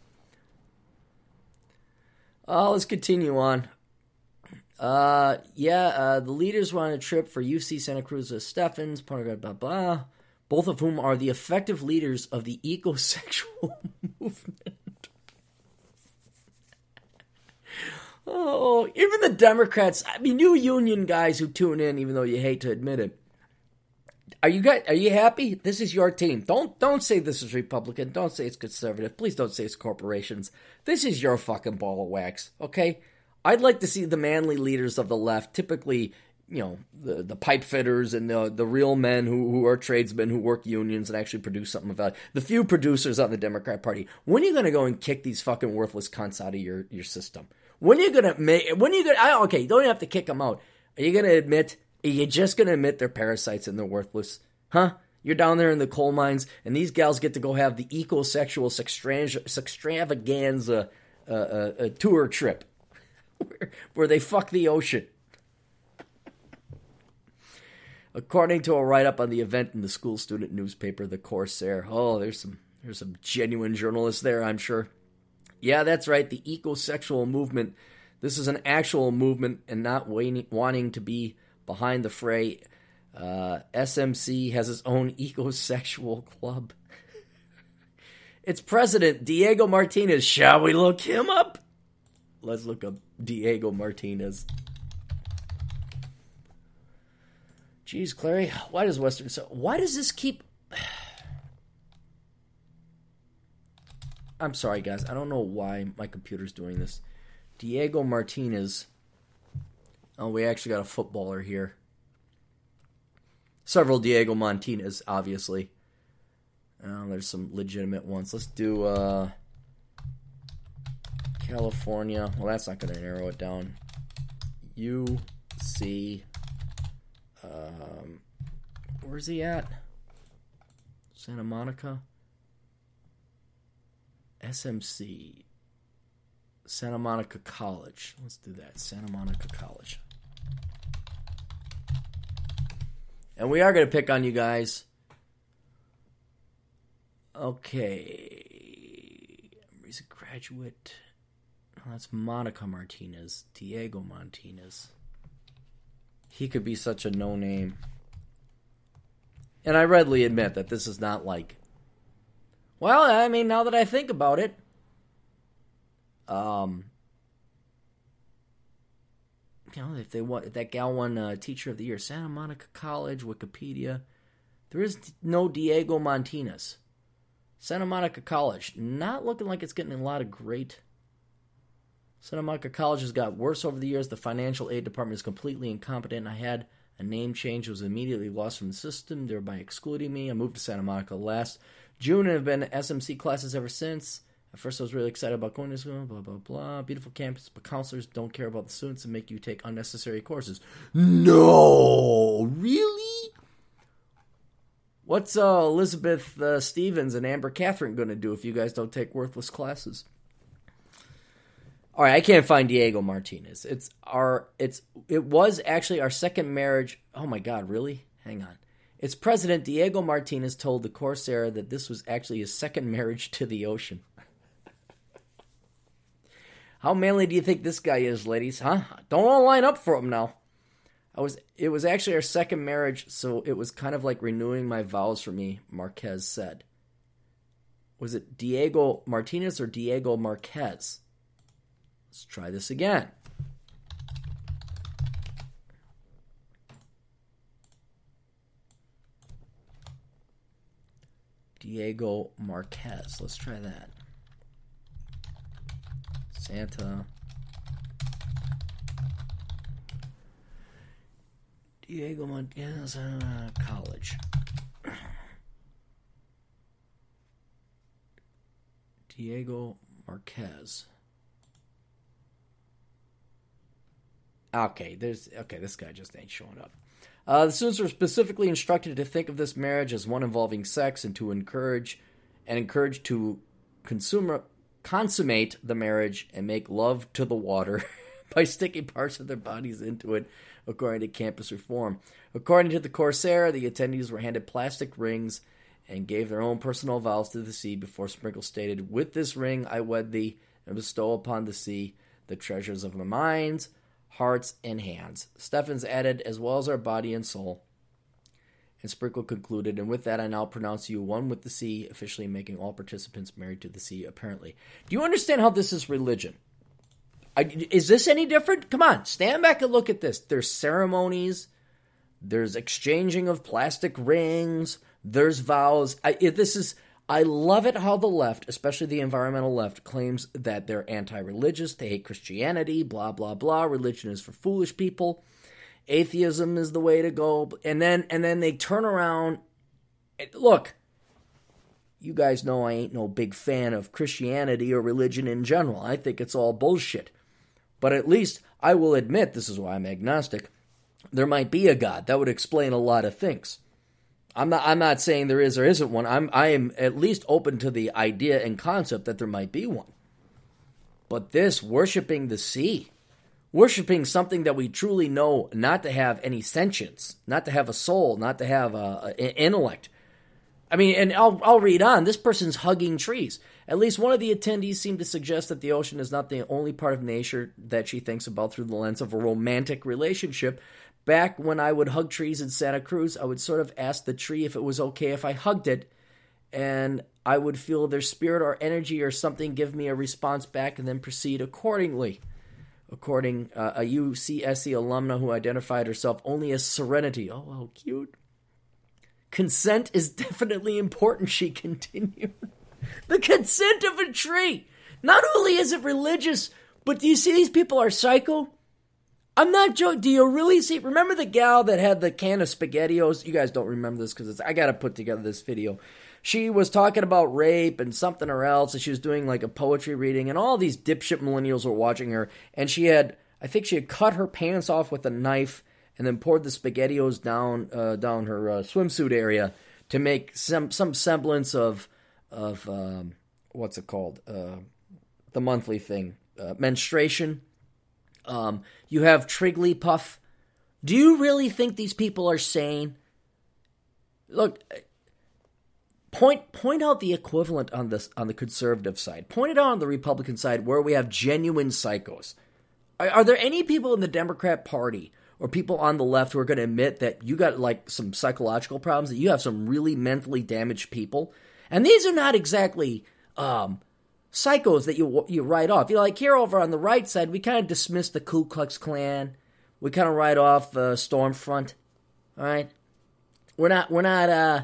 Oh, let's continue on. Uh, yeah, uh, the leaders were on a trip for U C Santa Cruz with Steffens, blah, blah, blah, both of whom are the effective leaders of the ecosexual movement. Oh, even the Democrats, I mean, you union guys who tune in, even though you hate to admit it, Are you guys, are you happy? This is your team. Don't don't say this is Republican. Don't say it's conservative. Please don't say it's corporations. This is your fucking ball of wax, okay? I'd like to see the manly leaders of the left, typically, you know, the, the pipe fitters and the the real men who, who are tradesmen who work unions and actually produce something of value. The few producers on the Democrat Party. When are you going to go and kick these fucking worthless cunts out of your, your system? When are you going to make, when are you going to, okay, you don't have to kick them out. Are you going to admit, are you just going to admit they're parasites and they're worthless? Huh? You're down there in the coal mines, and these gals get to go have the ecosexual extravaganza uh, uh, uh, tour trip where, where they fuck the ocean. According to a write-up on the event in the school student newspaper, The Corsair. Oh, there's some there's some genuine journalists there, I'm sure. Yeah, that's right, the ecosexual movement. This is an actual movement and not waiting, wanting to be behind the fray. Uh, S M C has its own ecosexual club. Its president, Diego Martinez. Shall we look him up? Let's look up Diego Martinez. Jeez, Clary, why does Western... So, why does this keep... I'm sorry, guys. I don't know why my computer's doing this. Diego Martinez. Oh, we actually got a footballer here. Several Diego Martinez, obviously. Oh, there's some legitimate ones. Let's do uh, California. Well, that's not going to narrow it down. U C. Um, where's he at? Santa Monica. S M C. Santa Monica College. Let's do that. Santa Monica College. And we are going to pick on you guys. Okay. He's a graduate. Oh, that's Monica Martinez. Diego Martinez. He could be such a no-name. And I readily admit that this is not like... Well, I mean, now that I think about it... Um... You know, if they want, if that gal won uh, Teacher of the Year, Santa Monica College, Wikipedia, there is no Diego Martinez. Santa Monica College, not looking like it's getting a lot of great Santa Monica College has got worse over the years. The financial aid department is completely incompetent. I had a name change, was immediately lost from the system, thereby excluding me. I moved to Santa Monica last June and have been S M C classes ever since. At first I was really excited about going to school, blah, blah, blah. Beautiful campus, but counselors don't care about the students and make you take unnecessary courses. No! Really? What's uh, Elizabeth uh, Stevens and Amber Catherine going to do if you guys don't take worthless classes? All right, I can't find Diego Martinez. It's our, it's, it was actually our second marriage. Oh my God, really? Hang on. Its president, Diego Martinez, told the Corsair that this was actually his second marriage to the ocean. How manly do you think this guy is, ladies? Huh? Don't all line up for him now. I was. It was actually our second marriage, so it was kind of like renewing my vows for me, Marquez said. Was it Diego Martinez or Diego Marquez? Let's try this again. Diego Marquez. Let's try that. Santa. Diego Marquez uh, College. Diego Marquez. Okay, there's okay. This guy just ain't showing up. Uh, the students were specifically instructed to think of this marriage as one involving sex, and to encourage and encourage to consumer consummate the marriage and make love to the water by sticking parts of their bodies into it, according to campus reform. According to the Corsair, the attendees were handed plastic rings and gave their own personal vows to the sea before Sprinkle stated, "With this ring I wed thee and bestow upon the sea the treasures of my minds, hearts, and hands." Stephens added, "As well as our body and soul." And Sprinkle concluded, "And with that I now pronounce you one with the sea, officially making all participants married to the sea, apparently." Do you understand how this is religion? I, is this any different? Come on, stand back and look at this. There's ceremonies. There's exchanging of plastic rings. There's vows. I, it, this is. I love it how the left, especially the environmental left, claims that they're anti-religious. They hate Christianity, blah, blah, blah. Religion is for foolish people. Atheism is the way to go. And then and then they turn around. Look, you guys know I ain't no big fan of Christianity or religion in general. I think it's all bullshit. But at least I will admit, this is why I'm agnostic, there might be a God. That would explain a lot of things. I'm not I'm not saying there is or isn't one. I'm I am at least open to the idea and concept that there might be one. But this, worshiping the sea, worshiping something that we truly know not to have any sentience, not to have a soul, not to have a, a, an intellect. I mean, and I'll I'll read on. This person's hugging trees. At least one of the attendees seemed to suggest that the ocean is not the only part of nature that she thinks about through the lens of a romantic relationship. Back when I would hug trees in Santa Cruz, I would sort of ask the tree if it was okay if I hugged it, and I would feel their spirit or energy or something give me a response back and then proceed accordingly. According uh, a U C S C alumna who identified herself only as Serenity. Oh, how cute. Consent is definitely important, she continued. The consent of a tree. Not only is it religious, but do you see these people are psycho? I'm not joking. Do you really see? Remember the gal that had the can of SpaghettiOs? You guys don't remember this because I got to put together this video. She was talking about rape and something or else, and she was doing like a poetry reading, and all these dipshit millennials were watching her, and she had, I think she had cut her pants off with a knife and then poured the SpaghettiOs down uh, down her uh, swimsuit area to make some some semblance of, of um, what's it called? Uh, the monthly thing. Uh, menstruation. Um, you have Trigglypuff. Do you really think these people are sane? Look, point point out the equivalent on this on the conservative side. Point it out on the Republican side where we have genuine psychos. Are, are there any people in the Democrat Party or people on the left who are going to admit that you got like some psychological problems, that you have some really mentally damaged people? And these are not exactly um, psychos that you you write off. You know, like here over on the right side, we kind of dismiss the Ku Klux Klan. We kind of write off uh, Stormfront. All right, we're not we're not uh,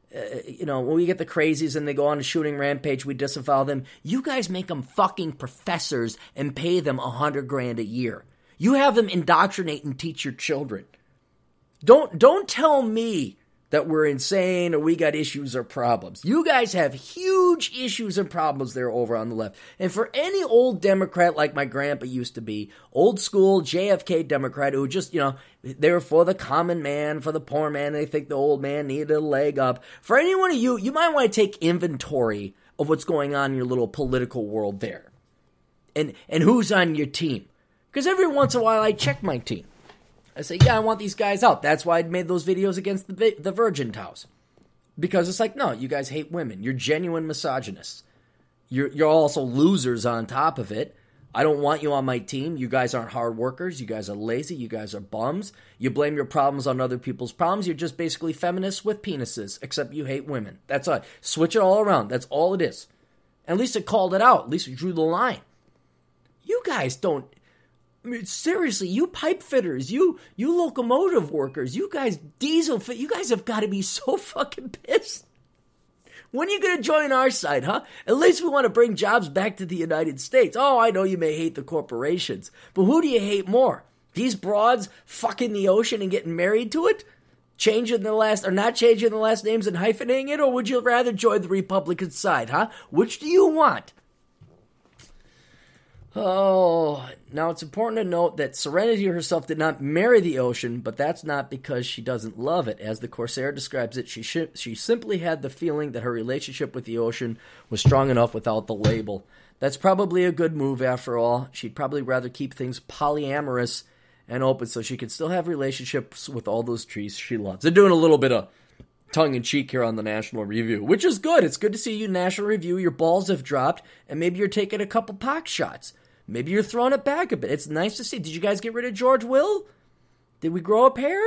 Uh, you know, when we get the crazies and they go on a shooting rampage, we disavow them. You guys make them fucking professors and pay them a hundred grand a year. You have them indoctrinate and teach your children. Don't don't tell me that we're insane or we got issues or problems. You guys have huge issues and problems there over on the left. And for any old Democrat like my grandpa used to be, old school J F K Democrat who just, you know, they were for the common man, for the poor man, they think the old man needed a leg up. For any one of you, you might want to take inventory of what's going on in your little political world there. And, and who's on your team. Because every once in a while I check my team. I say, yeah, I want these guys out. That's why I made those videos against the the Virgin Towels. Because it's like, no, you guys hate women. You're genuine misogynists. You're, you're also losers on top of it. I don't want you on my team. You guys aren't hard workers. You guys are lazy. You guys are bums. You blame your problems on other people's problems. You're just basically feminists with penises, except you hate women. That's all. Switch it all around. That's all it is. At least it called it out. At least it drew the line. You guys don't... I mean, seriously, you pipe fitters, you you locomotive workers, you guys diesel fit, you guys have got to be so fucking pissed. When are you going to join our side, huh? At least we want to bring jobs back to the United States. Oh, I know you may hate the corporations, but who do you hate more? These broads fucking the ocean and getting married to it? Changing the last, or not changing the last names and hyphenating it? Or would you rather join the Republican side, huh? Which do you want? Oh, now it's important to note that Serenity herself did not marry the ocean, but that's not because she doesn't love it. As the Corsair describes it, she sh- she simply had the feeling that her relationship with the ocean was strong enough without the label. That's probably a good move after all. She'd probably rather keep things polyamorous and open so she could still have relationships with all those trees she loves. They're doing a little bit of tongue-in-cheek here on the National Review, which is good. It's good to see you, National Review. Your balls have dropped, and maybe you're taking a couple pox shots. Maybe you're throwing it back a bit. It's nice to see. Did you guys get rid of George Will? Did we grow a pair?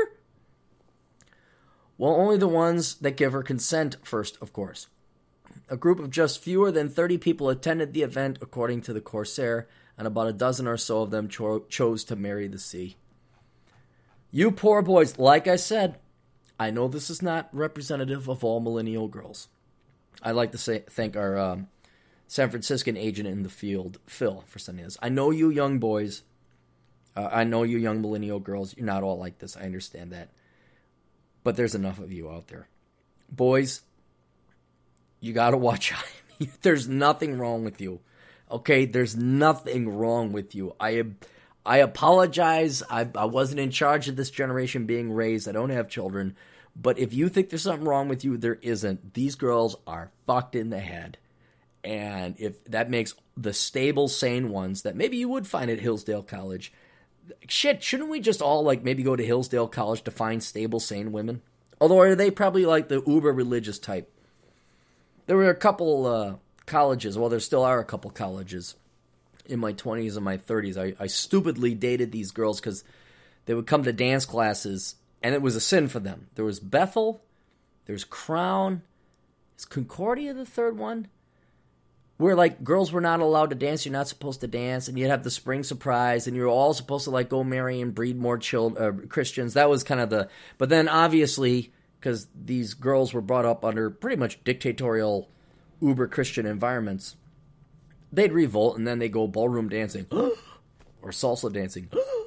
Well, only the ones that give her consent first, of course. A group of just fewer than thirty people attended the event, according to the Corsair, and about a dozen or so of them cho- chose to marry the sea. You poor boys, like I said, I know this is not representative of all millennial girls. I'd like to say thank our... Um, San Franciscan agent in the field, Phil, for sending this. I know you young boys, uh, I know you young millennial girls, you're not all like this, I understand that. But there's enough of you out there. Boys, you gotta watch out. There's nothing wrong with you. Okay, there's nothing wrong with you. I I apologize, I, I wasn't in charge of this generation being raised, I don't have children. But if you think there's something wrong with you, there isn't. These girls are fucked in the head. And if that makes the stable, sane ones that maybe you would find at Hillsdale College, shit, shouldn't we just all like maybe go to Hillsdale College to find stable, sane women? Although are they probably like the uber religious type? There were a couple uh, colleges, well there still are a couple colleges in my twenties and my thirties. I, I stupidly dated these girls because they would come to dance classes and it was a sin for them. There was Bethel, there's Crown, is Concordia the third one? Where, like, girls were not allowed to dance, you're not supposed to dance, and you'd have the spring surprise, and you're all supposed to, like, go marry and breed more children, uh, Christians. That was kind of the... But then, obviously, because these girls were brought up under pretty much dictatorial, uber-Christian environments, they'd revolt, and then they'd go ballroom dancing. Or salsa dancing.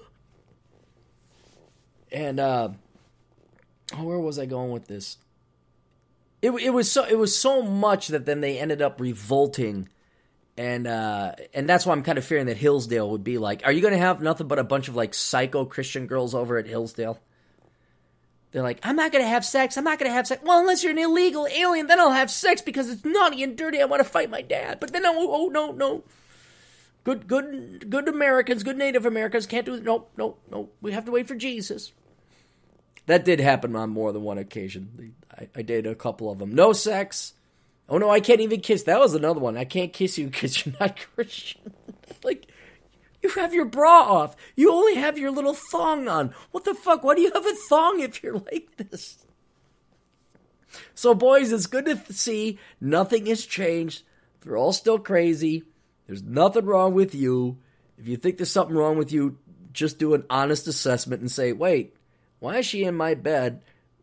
And, uh... oh, where was I going with this? It, it was so it was so much that then they ended up revolting, and uh, and that's why I'm kind of fearing that Hillsdale would be like, are you going to have nothing but a bunch of like psycho Christian girls over at Hillsdale? They're like, I'm not going to have sex, I'm not going to have sex. Well, unless you're an illegal alien, then I'll have sex because it's naughty and dirty. I want to fight my dad. But then, oh, oh no, no. Good, good, good Americans, good Native Americans can't do it. No, no, no. We have to wait for Jesus. That did happen on more than one occasion. I, I dated a couple of them. No sex. Oh, no, I can't even kiss. That was another one. I can't kiss you because you're not Christian. Like, you have your bra off. You only have your little thong on. What the fuck? Why do you have a thong if you're like this? So, boys, it's good to see nothing has changed. They're all still crazy. There's nothing wrong with you. If you think there's something wrong with you, just do an honest assessment and say, wait, why is she in my bed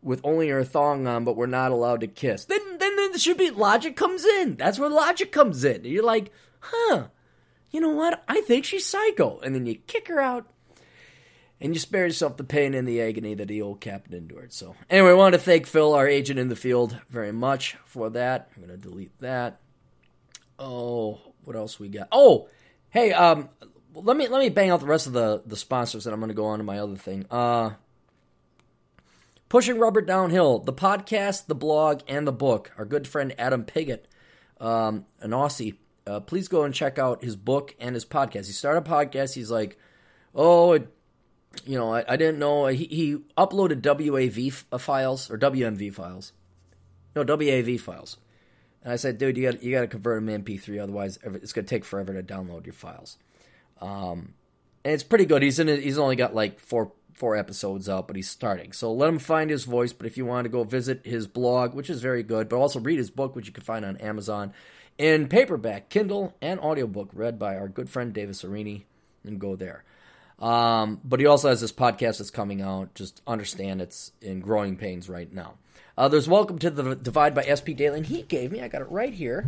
with only her thong on, but we're not allowed to kiss. Then, then, then there should be logic comes in. That's where logic comes in. You're like, huh, you know what? I think she's psycho. And then you kick her out, and you spare yourself the pain and the agony that the old captain endured. So, anyway, I want to thank Phil, our agent in the field, very much for that. I'm going to delete that. Oh, what else we got? Oh, hey, um, let me let me bang out the rest of the, the sponsors, and I'm going to go on to my other thing. Uh, Pushing Rubber Downhill, the podcast, the blog, and the book. Our good friend Adam Piggott, um, an Aussie, uh, please go and check out his book and his podcast. He started a podcast. He's like, oh, it, you know, I, I didn't know. He, he uploaded W A V f- files or W M V files. No, W A V files. And I said, dude, you got you got to convert them to M P three, otherwise it's going to take forever to download your files. Um, and it's pretty good. He's in. It, he's only got like four four episodes out, but he's starting. So let him find his voice. But if you want to go visit his blog, which is very good, but also read his book, which you can find on Amazon in paperback, Kindle, and audiobook, read by our good friend Davis Arini, and go there. Um, but he also has this podcast that's coming out. Just understand it's in growing pains right now. Uh, there's Welcome to the Divide by S P Daily, and he gave me, I got it right here.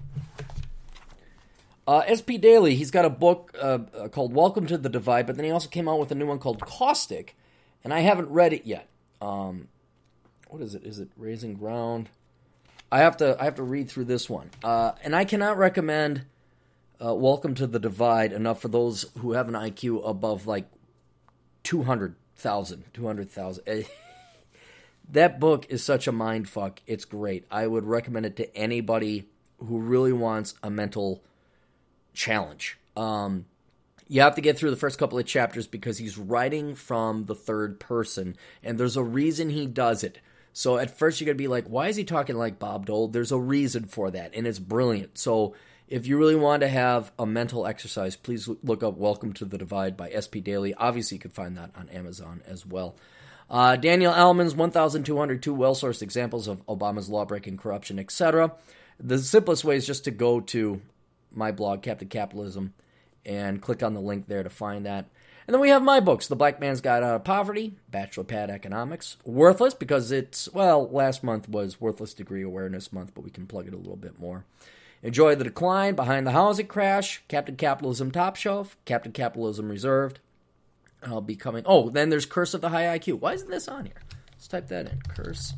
Uh, S P Daily, he's got a book uh, uh, called Welcome to the Divide, but then he also came out with a new one called Caustic, and I haven't read it yet. Um, what is it? Is it Raising Ground? I have to I have to read through this one. Uh, and I cannot recommend uh, Welcome to the Divide enough for those who have an I Q above like two hundred thousand. two hundred thousand. That book is such a mind fuck. It's great. I would recommend it to anybody who really wants a mental challenge. Um, you have to get through the first couple of chapters because he's writing from the third person, and there's a reason he does it. So at first you're going to be like, why is he talking like Bob Dole? There's a reason for that, and it's brilliant. So if you really want to have a mental exercise, please look up Welcome to the Divide by S P Daily. Obviously, you can find that on Amazon as well. Uh, Daniel Ellman's one thousand two hundred two well-sourced examples of Obama's law-breaking, corruption, et cetera. The simplest way is just to go to my blog, Captain Capitalism, and click on the link there to find that. And then we have my books, The Black Man's Guide Out of Poverty, Bachelor Pad Economics, Worthless, because it's, well, last month was Worthless Degree Awareness Month, but we can plug it a little bit more. Enjoy the Decline, Behind the Housing Crash, Captain Capitalism Top Shelf, Captain Capitalism Reserved. I'll be coming, oh, then there's Curse of the High I Q. Why isn't this on here? Let's type that in, Curse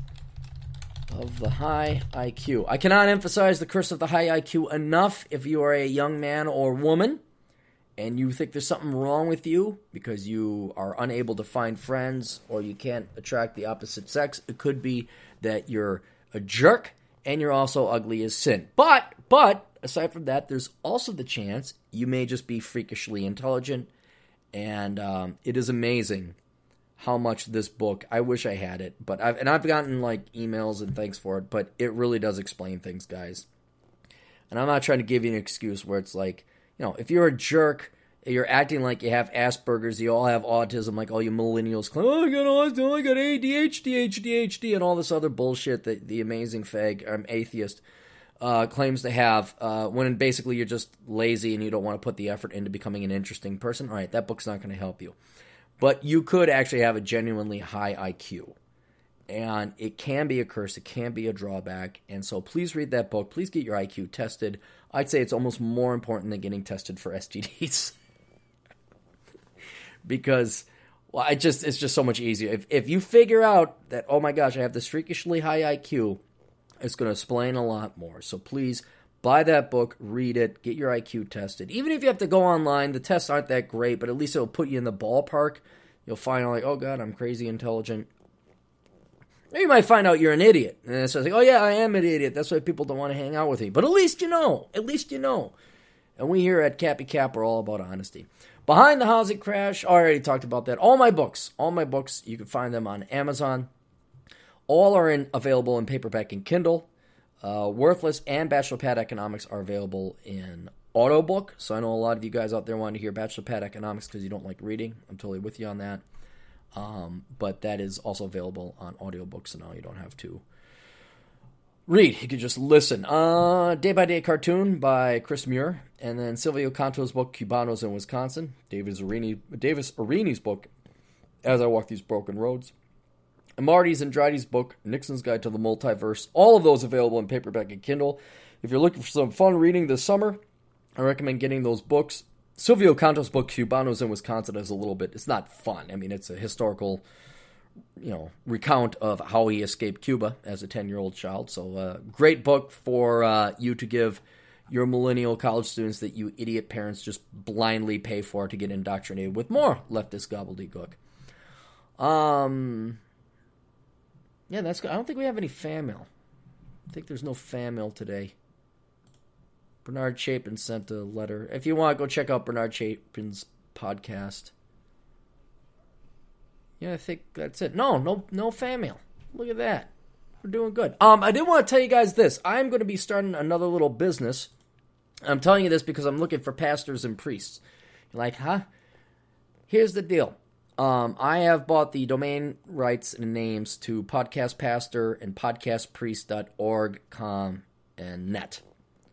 of the High I Q. I cannot emphasize the Curse of the High I Q enough. If you are a young man or woman and you think there's something wrong with you because you are unable to find friends or you can't attract the opposite sex, it could be that you're a jerk and you're also ugly as sin. But, but, aside from that, there's also the chance you may just be freakishly intelligent, and um, it is amazing how much this book, I wish I had it, but I've, and I've gotten like emails and thanks for it, but it really does explain things, guys. And I'm not trying to give you an excuse where it's like, you know, if you're a jerk, you're acting like you have Asperger's, you all have autism, like all you millennials claim, oh, I got autism, I got A D H D, H D H D, and all this other bullshit that the amazing fag, um, atheist, uh, claims to have, uh, when basically you're just lazy and you don't want to put the effort into becoming an interesting person. All right, that book's not going to help you. But you could actually have a genuinely high I Q. And it can be a curse. It can be a drawback. And so please read that book. Please get your I Q tested. I'd say it's almost more important than getting tested for S T Ds. Because, well, I just it's just so much easier. If, if you figure out that, oh my gosh, I have this freakishly high I Q, it's going to explain a lot more. So please buy that book, read it, get your I Q tested. Even if you have to go online, the tests aren't that great, but at least it'll put you in the ballpark. You'll find out, like, oh, God, I'm crazy intelligent. Or you might find out you're an idiot. And it's like, oh, yeah, I am an idiot. That's why people don't want to hang out with me. But at least you know. At least you know. And we here at Cappy Cap are all about honesty. Behind the Housing Crash, I already talked about that. All my books, all my books, you can find them on Amazon. All are in, available in paperback and Kindle. Uh, Worthless and Bachelor Pad Economics are available in audiobook. So I know a lot of you guys out there want to hear Bachelor Pad Economics because you don't like reading. I'm totally with you on that. Um, but that is also available on audiobooks, so now you don't have to read. You can just listen. Uh, Day by Day Cartoon by Chris Muir. And then Silvio Canto's book, Cubanos in Wisconsin. Davis Arini, Davis Arini's book, As I Walk These Broken Roads. Marty's Andrade's book, Nixon's Guide to the Multiverse. All of those available in paperback and Kindle. If you're looking for some fun reading this summer, I recommend getting those books. Silvio Canto's book, Cubanos in Wisconsin, is a little bit, it's not fun. I mean, it's a historical, you know, recount of how he escaped Cuba as a ten-year-old child. So, uh, great book for uh, you to give your millennial college students that you idiot parents just blindly pay for to get indoctrinated with more leftist gobbledygook. Um, yeah, that's good. I don't think we have any fan mail. I think there's no fan mail today. Bernard Chapin sent a letter. If you want, go check out Bernard Chapin's podcast. Yeah, I think that's it. No, no, no fan mail. Look at that. We're doing good. Um, I did want to tell you guys this. I'm going to be starting another little business. I'm telling you this because I'm looking for pastors and priests. You're like, huh? Here's the deal. Um, I have bought the domain rights and names to Podcast Pastor and podcast priest dot org, com, and net.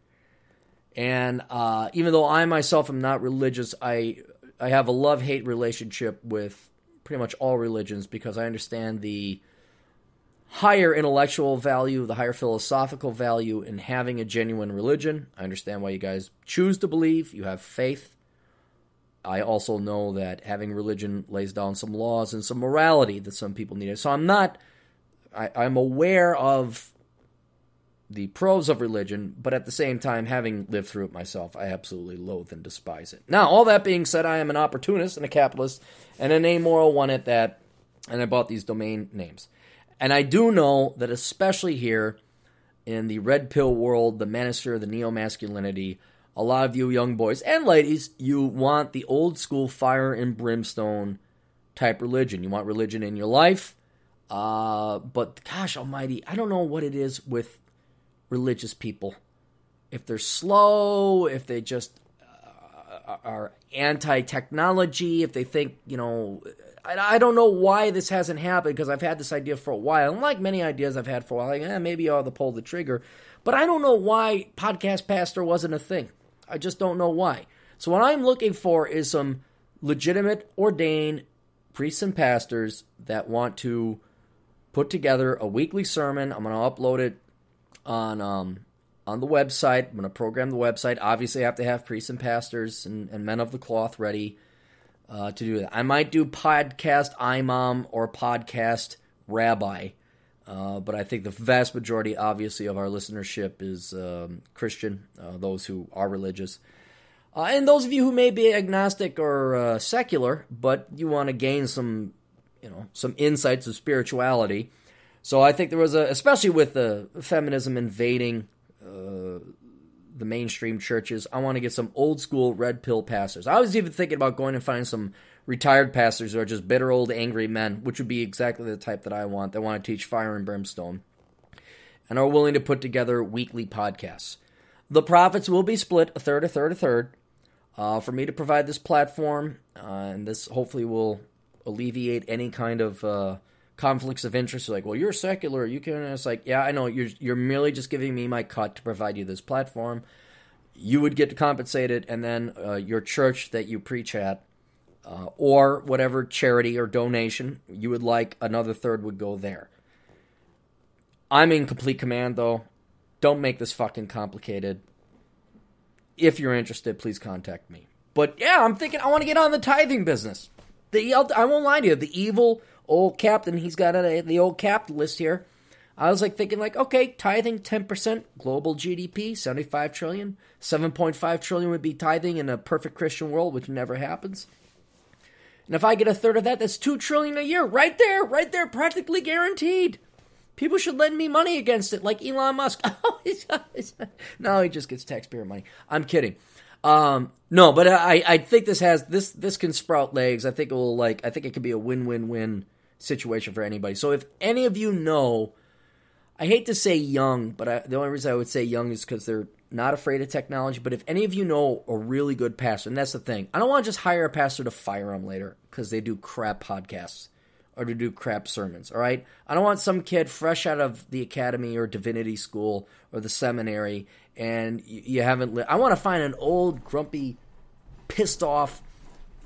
And uh, even though I myself am not religious, I I have a love-hate relationship with pretty much all religions because I understand the higher intellectual value, the higher philosophical value in having a genuine religion. I understand why you guys choose to believe. You have faith. I also know that having religion lays down some laws and some morality that some people need. So I'm not, I, I'm aware of the pros of religion, but at the same time, having lived through it myself, I absolutely loathe and despise it. Now, all that being said, I am an opportunist and a capitalist and an amoral one at that, and I bought these domain names. And I do know that especially here in the red pill world, the manosphere, the neo-masculinity, a lot of you young boys and ladies, you want the old school fire and brimstone type religion. You want religion in your life. Uh, but gosh almighty, I don't know what it is with religious people. If they're slow, if they just uh, are anti-technology, if they think, you know, I, I don't know why this hasn't happened because I've had this idea for a while. And like many ideas I've had for a while, like, eh, maybe I ought to pull the trigger. But I don't know why Podcast Pastor wasn't a thing. I just don't know why. So what I'm looking for is some legitimate, ordained priests and pastors that want to put together a weekly sermon. I'm going to upload it on um, on the website. I'm going to program the website. Obviously, I have to have priests and pastors and, and men of the cloth ready uh, to do that. I might do podcast imam or podcast rabbi. Uh, but I think the vast majority, obviously, of our listenership is um, Christian, uh, those who are religious. Uh, and those of you who may be agnostic or uh, secular, but you want to gain some, you know, some insights of spirituality. So I think there was a, especially with the feminism invading uh, the mainstream churches, I want to get some old school red pill pastors. I was even thinking about going and finding some retired pastors who are just bitter old angry men, which would be exactly the type that I want. They want to teach fire and brimstone and are willing to put together weekly podcasts. The profits will be split a third, a third, a third uh, for me to provide this platform, uh, and this hopefully will alleviate any kind of uh, conflicts of interest. Like, well, you're secular, you can. And it's like, yeah, I know. You're you're merely just giving me my cut to provide you this platform. You would get compensated, and then uh, your church that you preach at, Uh, or whatever charity or donation you would like, another third would go there. I'm in complete command, though. Don't make this fucking complicated. If you're interested, please contact me. But yeah, I'm thinking I want to get on the tithing business. The I won't lie to you, the evil old captain, he's got a, the old capitalist here. I was like thinking like, okay, tithing ten percent, global G D P, seventy-five trillion. seven point five trillion would be tithing in a perfect Christian world, which never happens. And if I get a third of that, that's two trillion dollars a year. Right there, right there, practically guaranteed. People should lend me money against it, like Elon Musk. Oh, he's, he's, no, he just gets taxpayer money. I'm kidding. Um, no, but I, I think this has this this can sprout legs. I think it will like I think it could be a win-win-win situation for anybody. So if any of you know, I hate to say young, but I, the only reason I would say young is because they're not afraid of technology. But if any of you know a really good pastor, and that's the thing, I don't want to just hire a pastor to fire them later because they do crap podcasts or to do crap sermons, all right? I don't want some kid fresh out of the academy or divinity school or the seminary and you, you haven't li- I want to find an old, grumpy, pissed off,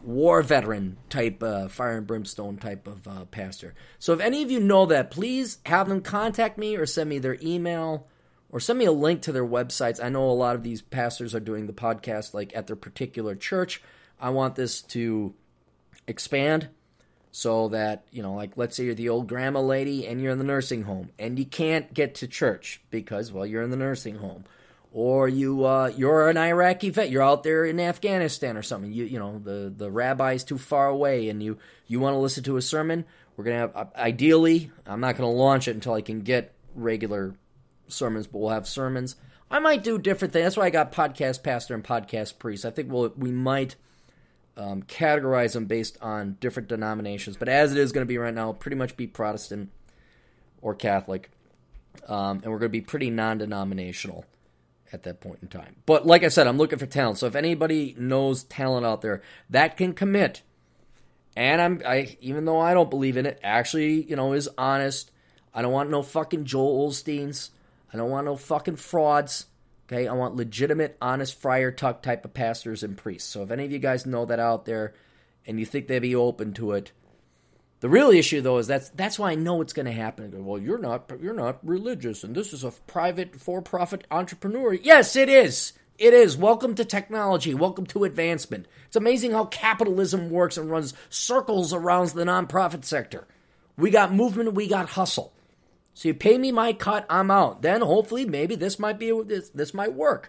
war veteran type, uh, fire and brimstone type of uh, pastor. So if any of you know that, please have them contact me or send me their email or send me a link to their websites. I know a lot of these pastors are doing the podcast like at their particular church. I want this to expand so that, you know, like let's say you're the old grandma lady and you're in the nursing home and you can't get to church because, well, you're in the nursing home. Or you, uh, you're an Iraqi vet. You're out there in Afghanistan or something. You, you know, the, the rabbi's too far away, and you, you want to listen to a sermon. We're gonna have, ideally, I'm not gonna launch it until I can get regular sermons, but we'll have sermons. I might do different things. That's why I got podcast pastor and podcast priest. I think we'll we might um, categorize them based on different denominations. But as it is going to be right now, it'll pretty much be Protestant or Catholic, um, and we're going to be pretty non-denominational at that point in time. But like I said, I'm looking for talent. So if anybody knows talent out there that can commit, and I'm, I even though I don't believe in it, actually, you know, is honest. I don't want no fucking Joel Osteens. I don't want no fucking frauds. Okay, I want legitimate, honest Friar Tuck type of pastors and priests. So if any of you guys know that out there, and you think they'd be open to it, the real issue, though, is that's that's why I know it's going to happen. Go, well, you're not you're not religious, and this is a private, for-profit entrepreneur. Yes, it is. It is. Welcome to technology. Welcome to advancement. It's amazing how capitalism works and runs circles around the nonprofit sector. We got movement, we got hustle. So you pay me my cut, I'm out. Then hopefully, maybe this might be this this might work.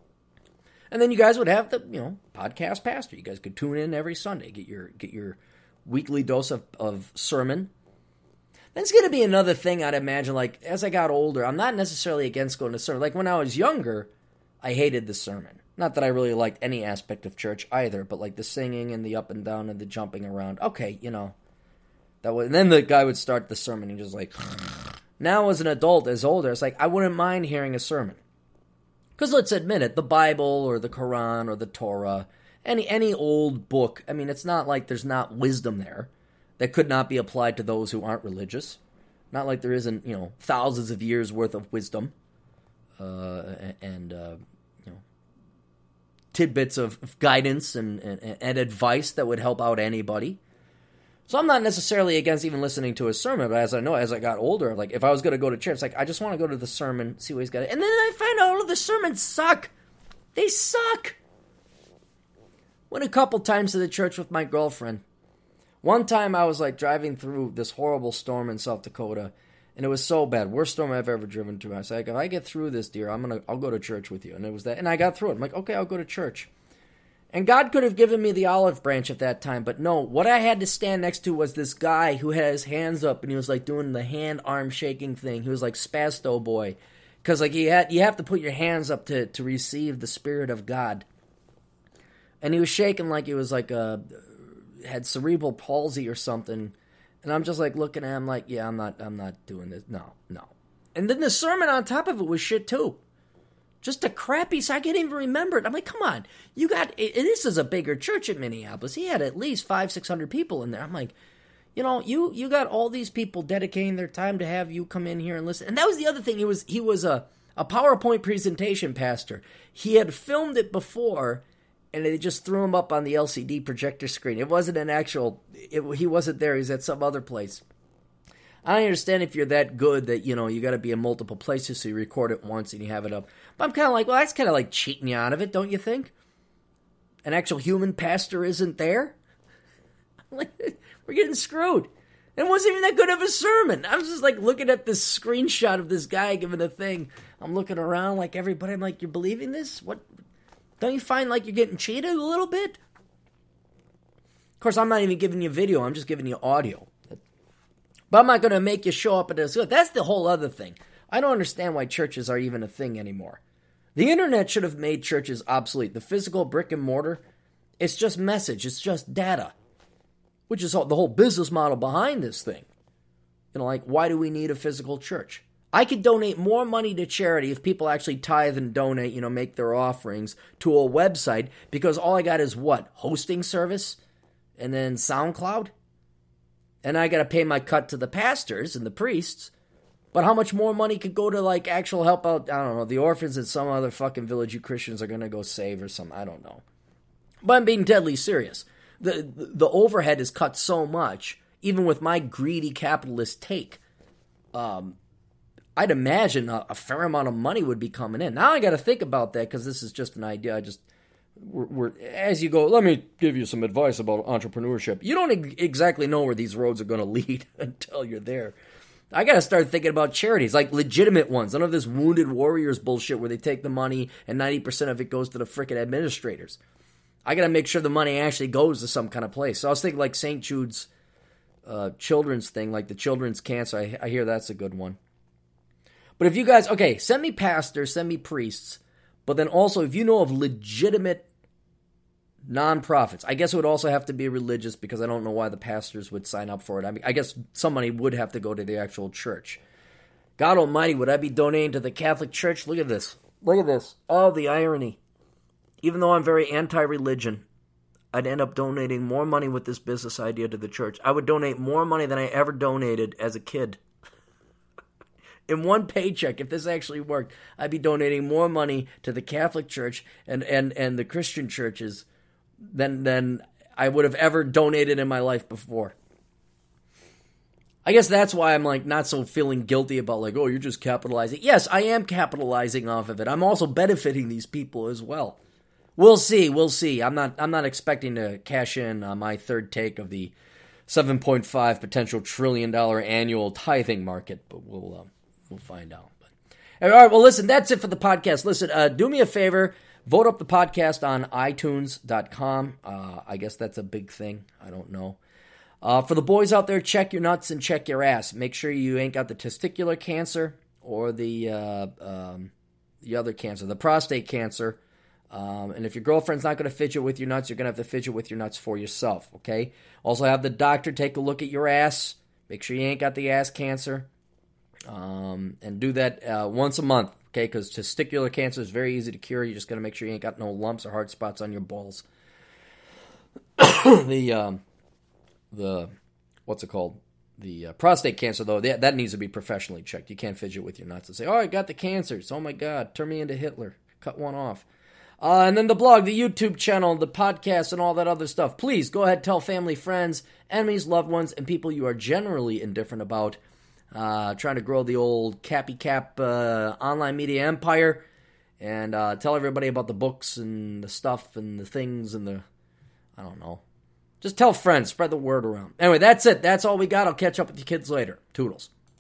And then you guys would have the you know podcast pastor. You guys could tune in every Sunday, get your get your weekly dose of, of sermon. That's going to be another thing I'd imagine, like, as I got older, I'm not necessarily against going to sermon. Like, when I was younger, I hated the sermon. Not that I really liked any aspect of church either, but, like, the singing and the up and down and the jumping around. Okay, you know. that was. And then the guy would start the sermon, and just like... Now, as an adult, as older, it's like, I wouldn't mind hearing a sermon. Because let's admit it, the Bible or the Quran or the Torah... Any any old book, I mean, it's not like there's not wisdom there that could not be applied to those who aren't religious. Not like there isn't, you know, thousands of years worth of wisdom uh, and, uh, you know, tidbits of guidance and, and, and advice that would help out anybody. So I'm not necessarily against even listening to a sermon, but as I know, as I got older, like, if I was going to go to church, it's like, I just want to go to the sermon, see what he's got. And then I find out all of the sermons suck. They suck. Went a couple times to the church with my girlfriend. One time I was like driving through this horrible storm in South Dakota, and it was so bad, worst storm I've ever driven through. I said, like, if I get through this, dear, I'm gonna, I'll go to church with you. And it was that, and I got through it. I'm like, okay, I'll go to church. And God could have given me the olive branch at that time, but no, what I had to stand next to was this guy who had his hands up, and he was like doing the hand-arm shaking thing. He was like Spasto Boy, because like he had, you have to put your hands up to to receive the Spirit of God. And he was shaking like he was like a, had cerebral palsy or something. And I'm just like looking at him like, yeah, I'm not, I'm not doing this. No, no. And then the sermon on top of it was shit too. Just a crappy, so I can't even remember it. I'm like, come on, you got, it, this is a bigger church in Minneapolis. He had at least five, six hundred people in there. I'm like, you know, you, you got all these people dedicating their time to have you come in here and listen. And that was the other thing. He was, he was a, a PowerPoint presentation pastor. He had filmed it before, and they just threw him up on the L C D projector screen. It wasn't an actual... It, he wasn't there. He was at some other place. I understand if you're that good that, you know, you got to be in multiple places, so you record it once and you have it up. But I'm kind of like, well, that's kind of like cheating you out of it, don't you think? An actual human pastor isn't there? Like, we're getting screwed. It wasn't even that good of a sermon. I was just, like, looking at this screenshot of this guy giving a thing. I'm looking around like everybody. I'm like, you're believing this? What... Don't you find like you're getting cheated a little bit? Of course, I'm not even giving you video. I'm just giving you audio. But I'm not going to make you show up at this. That's the whole other thing. I don't understand why churches are even a thing anymore. The internet should have made churches obsolete. The physical brick and mortar, it's just message. It's just data. Which is the whole business model behind this thing. You know, like, why do we need a physical church? I could donate more money to charity if people actually tithe and donate, you know, make their offerings to a website, because all I got is what? Hosting service? And then SoundCloud? And I got to pay my cut to the pastors and the priests. But how much more money could go to, like, actual help out, I don't know, the orphans in some other fucking village you Christians are going to go save or something? I don't know. But I'm being deadly serious. The, the overhead is cut so much, even with my greedy capitalist take. Um, I'd imagine a, a fair amount of money would be coming in. Now I got to think about that because this is just an idea. I just, we're, we're, as you go, let me give you some advice about entrepreneurship. You don't e- exactly know where these roads are going to lead until you're there. I got to start thinking about charities, like legitimate ones. None of this Wounded Warriors bullshit where they take the money and ninety percent of it goes to the frickin' administrators. I got to make sure the money actually goes to some kind of place. So I was thinking like Saint Jude's uh, children's thing, like the children's cancer. I, I hear that's a good one. But if you guys, okay, send me pastors, send me priests, but then also if you know of legitimate nonprofits, I guess it would also have to be religious because I don't know why the pastors would sign up for it. I mean, I guess some money would have to go to the actual church. God almighty, would I be donating to the Catholic Church? Look at this. Look at this. Oh, the irony. Even though I'm very anti-religion, I'd end up donating more money with this business idea to the church. I would donate more money than I ever donated as a kid. In one paycheck, if this actually worked, I'd be donating more money to the Catholic Church and, and, and the Christian churches than, than I would have ever donated in my life before. I guess that's why I'm like not so feeling guilty about like, oh, you're just capitalizing. Yes, I am capitalizing off of it. I'm also benefiting these people as well. We'll see. We'll see. I'm not. I'm not expecting to cash in on my third take of the seven point five potential trillion dollar annual tithing market, but we'll uh, we'll find out. But, all right. Well, listen. That's it for the podcast. Listen. Uh, do me a favor. Vote up the podcast on i tunes dot com. Uh, I guess that's a big thing. I don't know. Uh, for the boys out there, check your nuts and check your ass. Make sure you ain't got the testicular cancer or the uh, um, the other cancer, the prostate cancer. Um, and if your girlfriend's not going to fidget with your nuts, you're going to have to fidget with your nuts for yourself, okay? Also have the doctor take a look at your ass. Make sure you ain't got the ass cancer. Um, and do that uh, once a month, okay? Because testicular cancer is very easy to cure. You just got to make sure you ain't got no lumps or hard spots on your balls. the, um, the, what's it called? The uh, prostate cancer, though, that, that needs to be professionally checked. You can't fidget with your nuts and say, oh, I got the cancers. Oh, my God, turn me into Hitler. Cut one off. Uh, and then the blog, the YouTube channel, the podcast, and all that other stuff. Please go ahead, tell family, friends, enemies, loved ones, and people you are generally indifferent about. Uh, trying to grow the old Cappy Cap uh, online media empire. And uh, tell everybody about the books and the stuff and the things and the, I don't know. Just tell friends, spread the word around. Anyway, that's it. That's all we got. I'll catch up with you kids later. Toodles.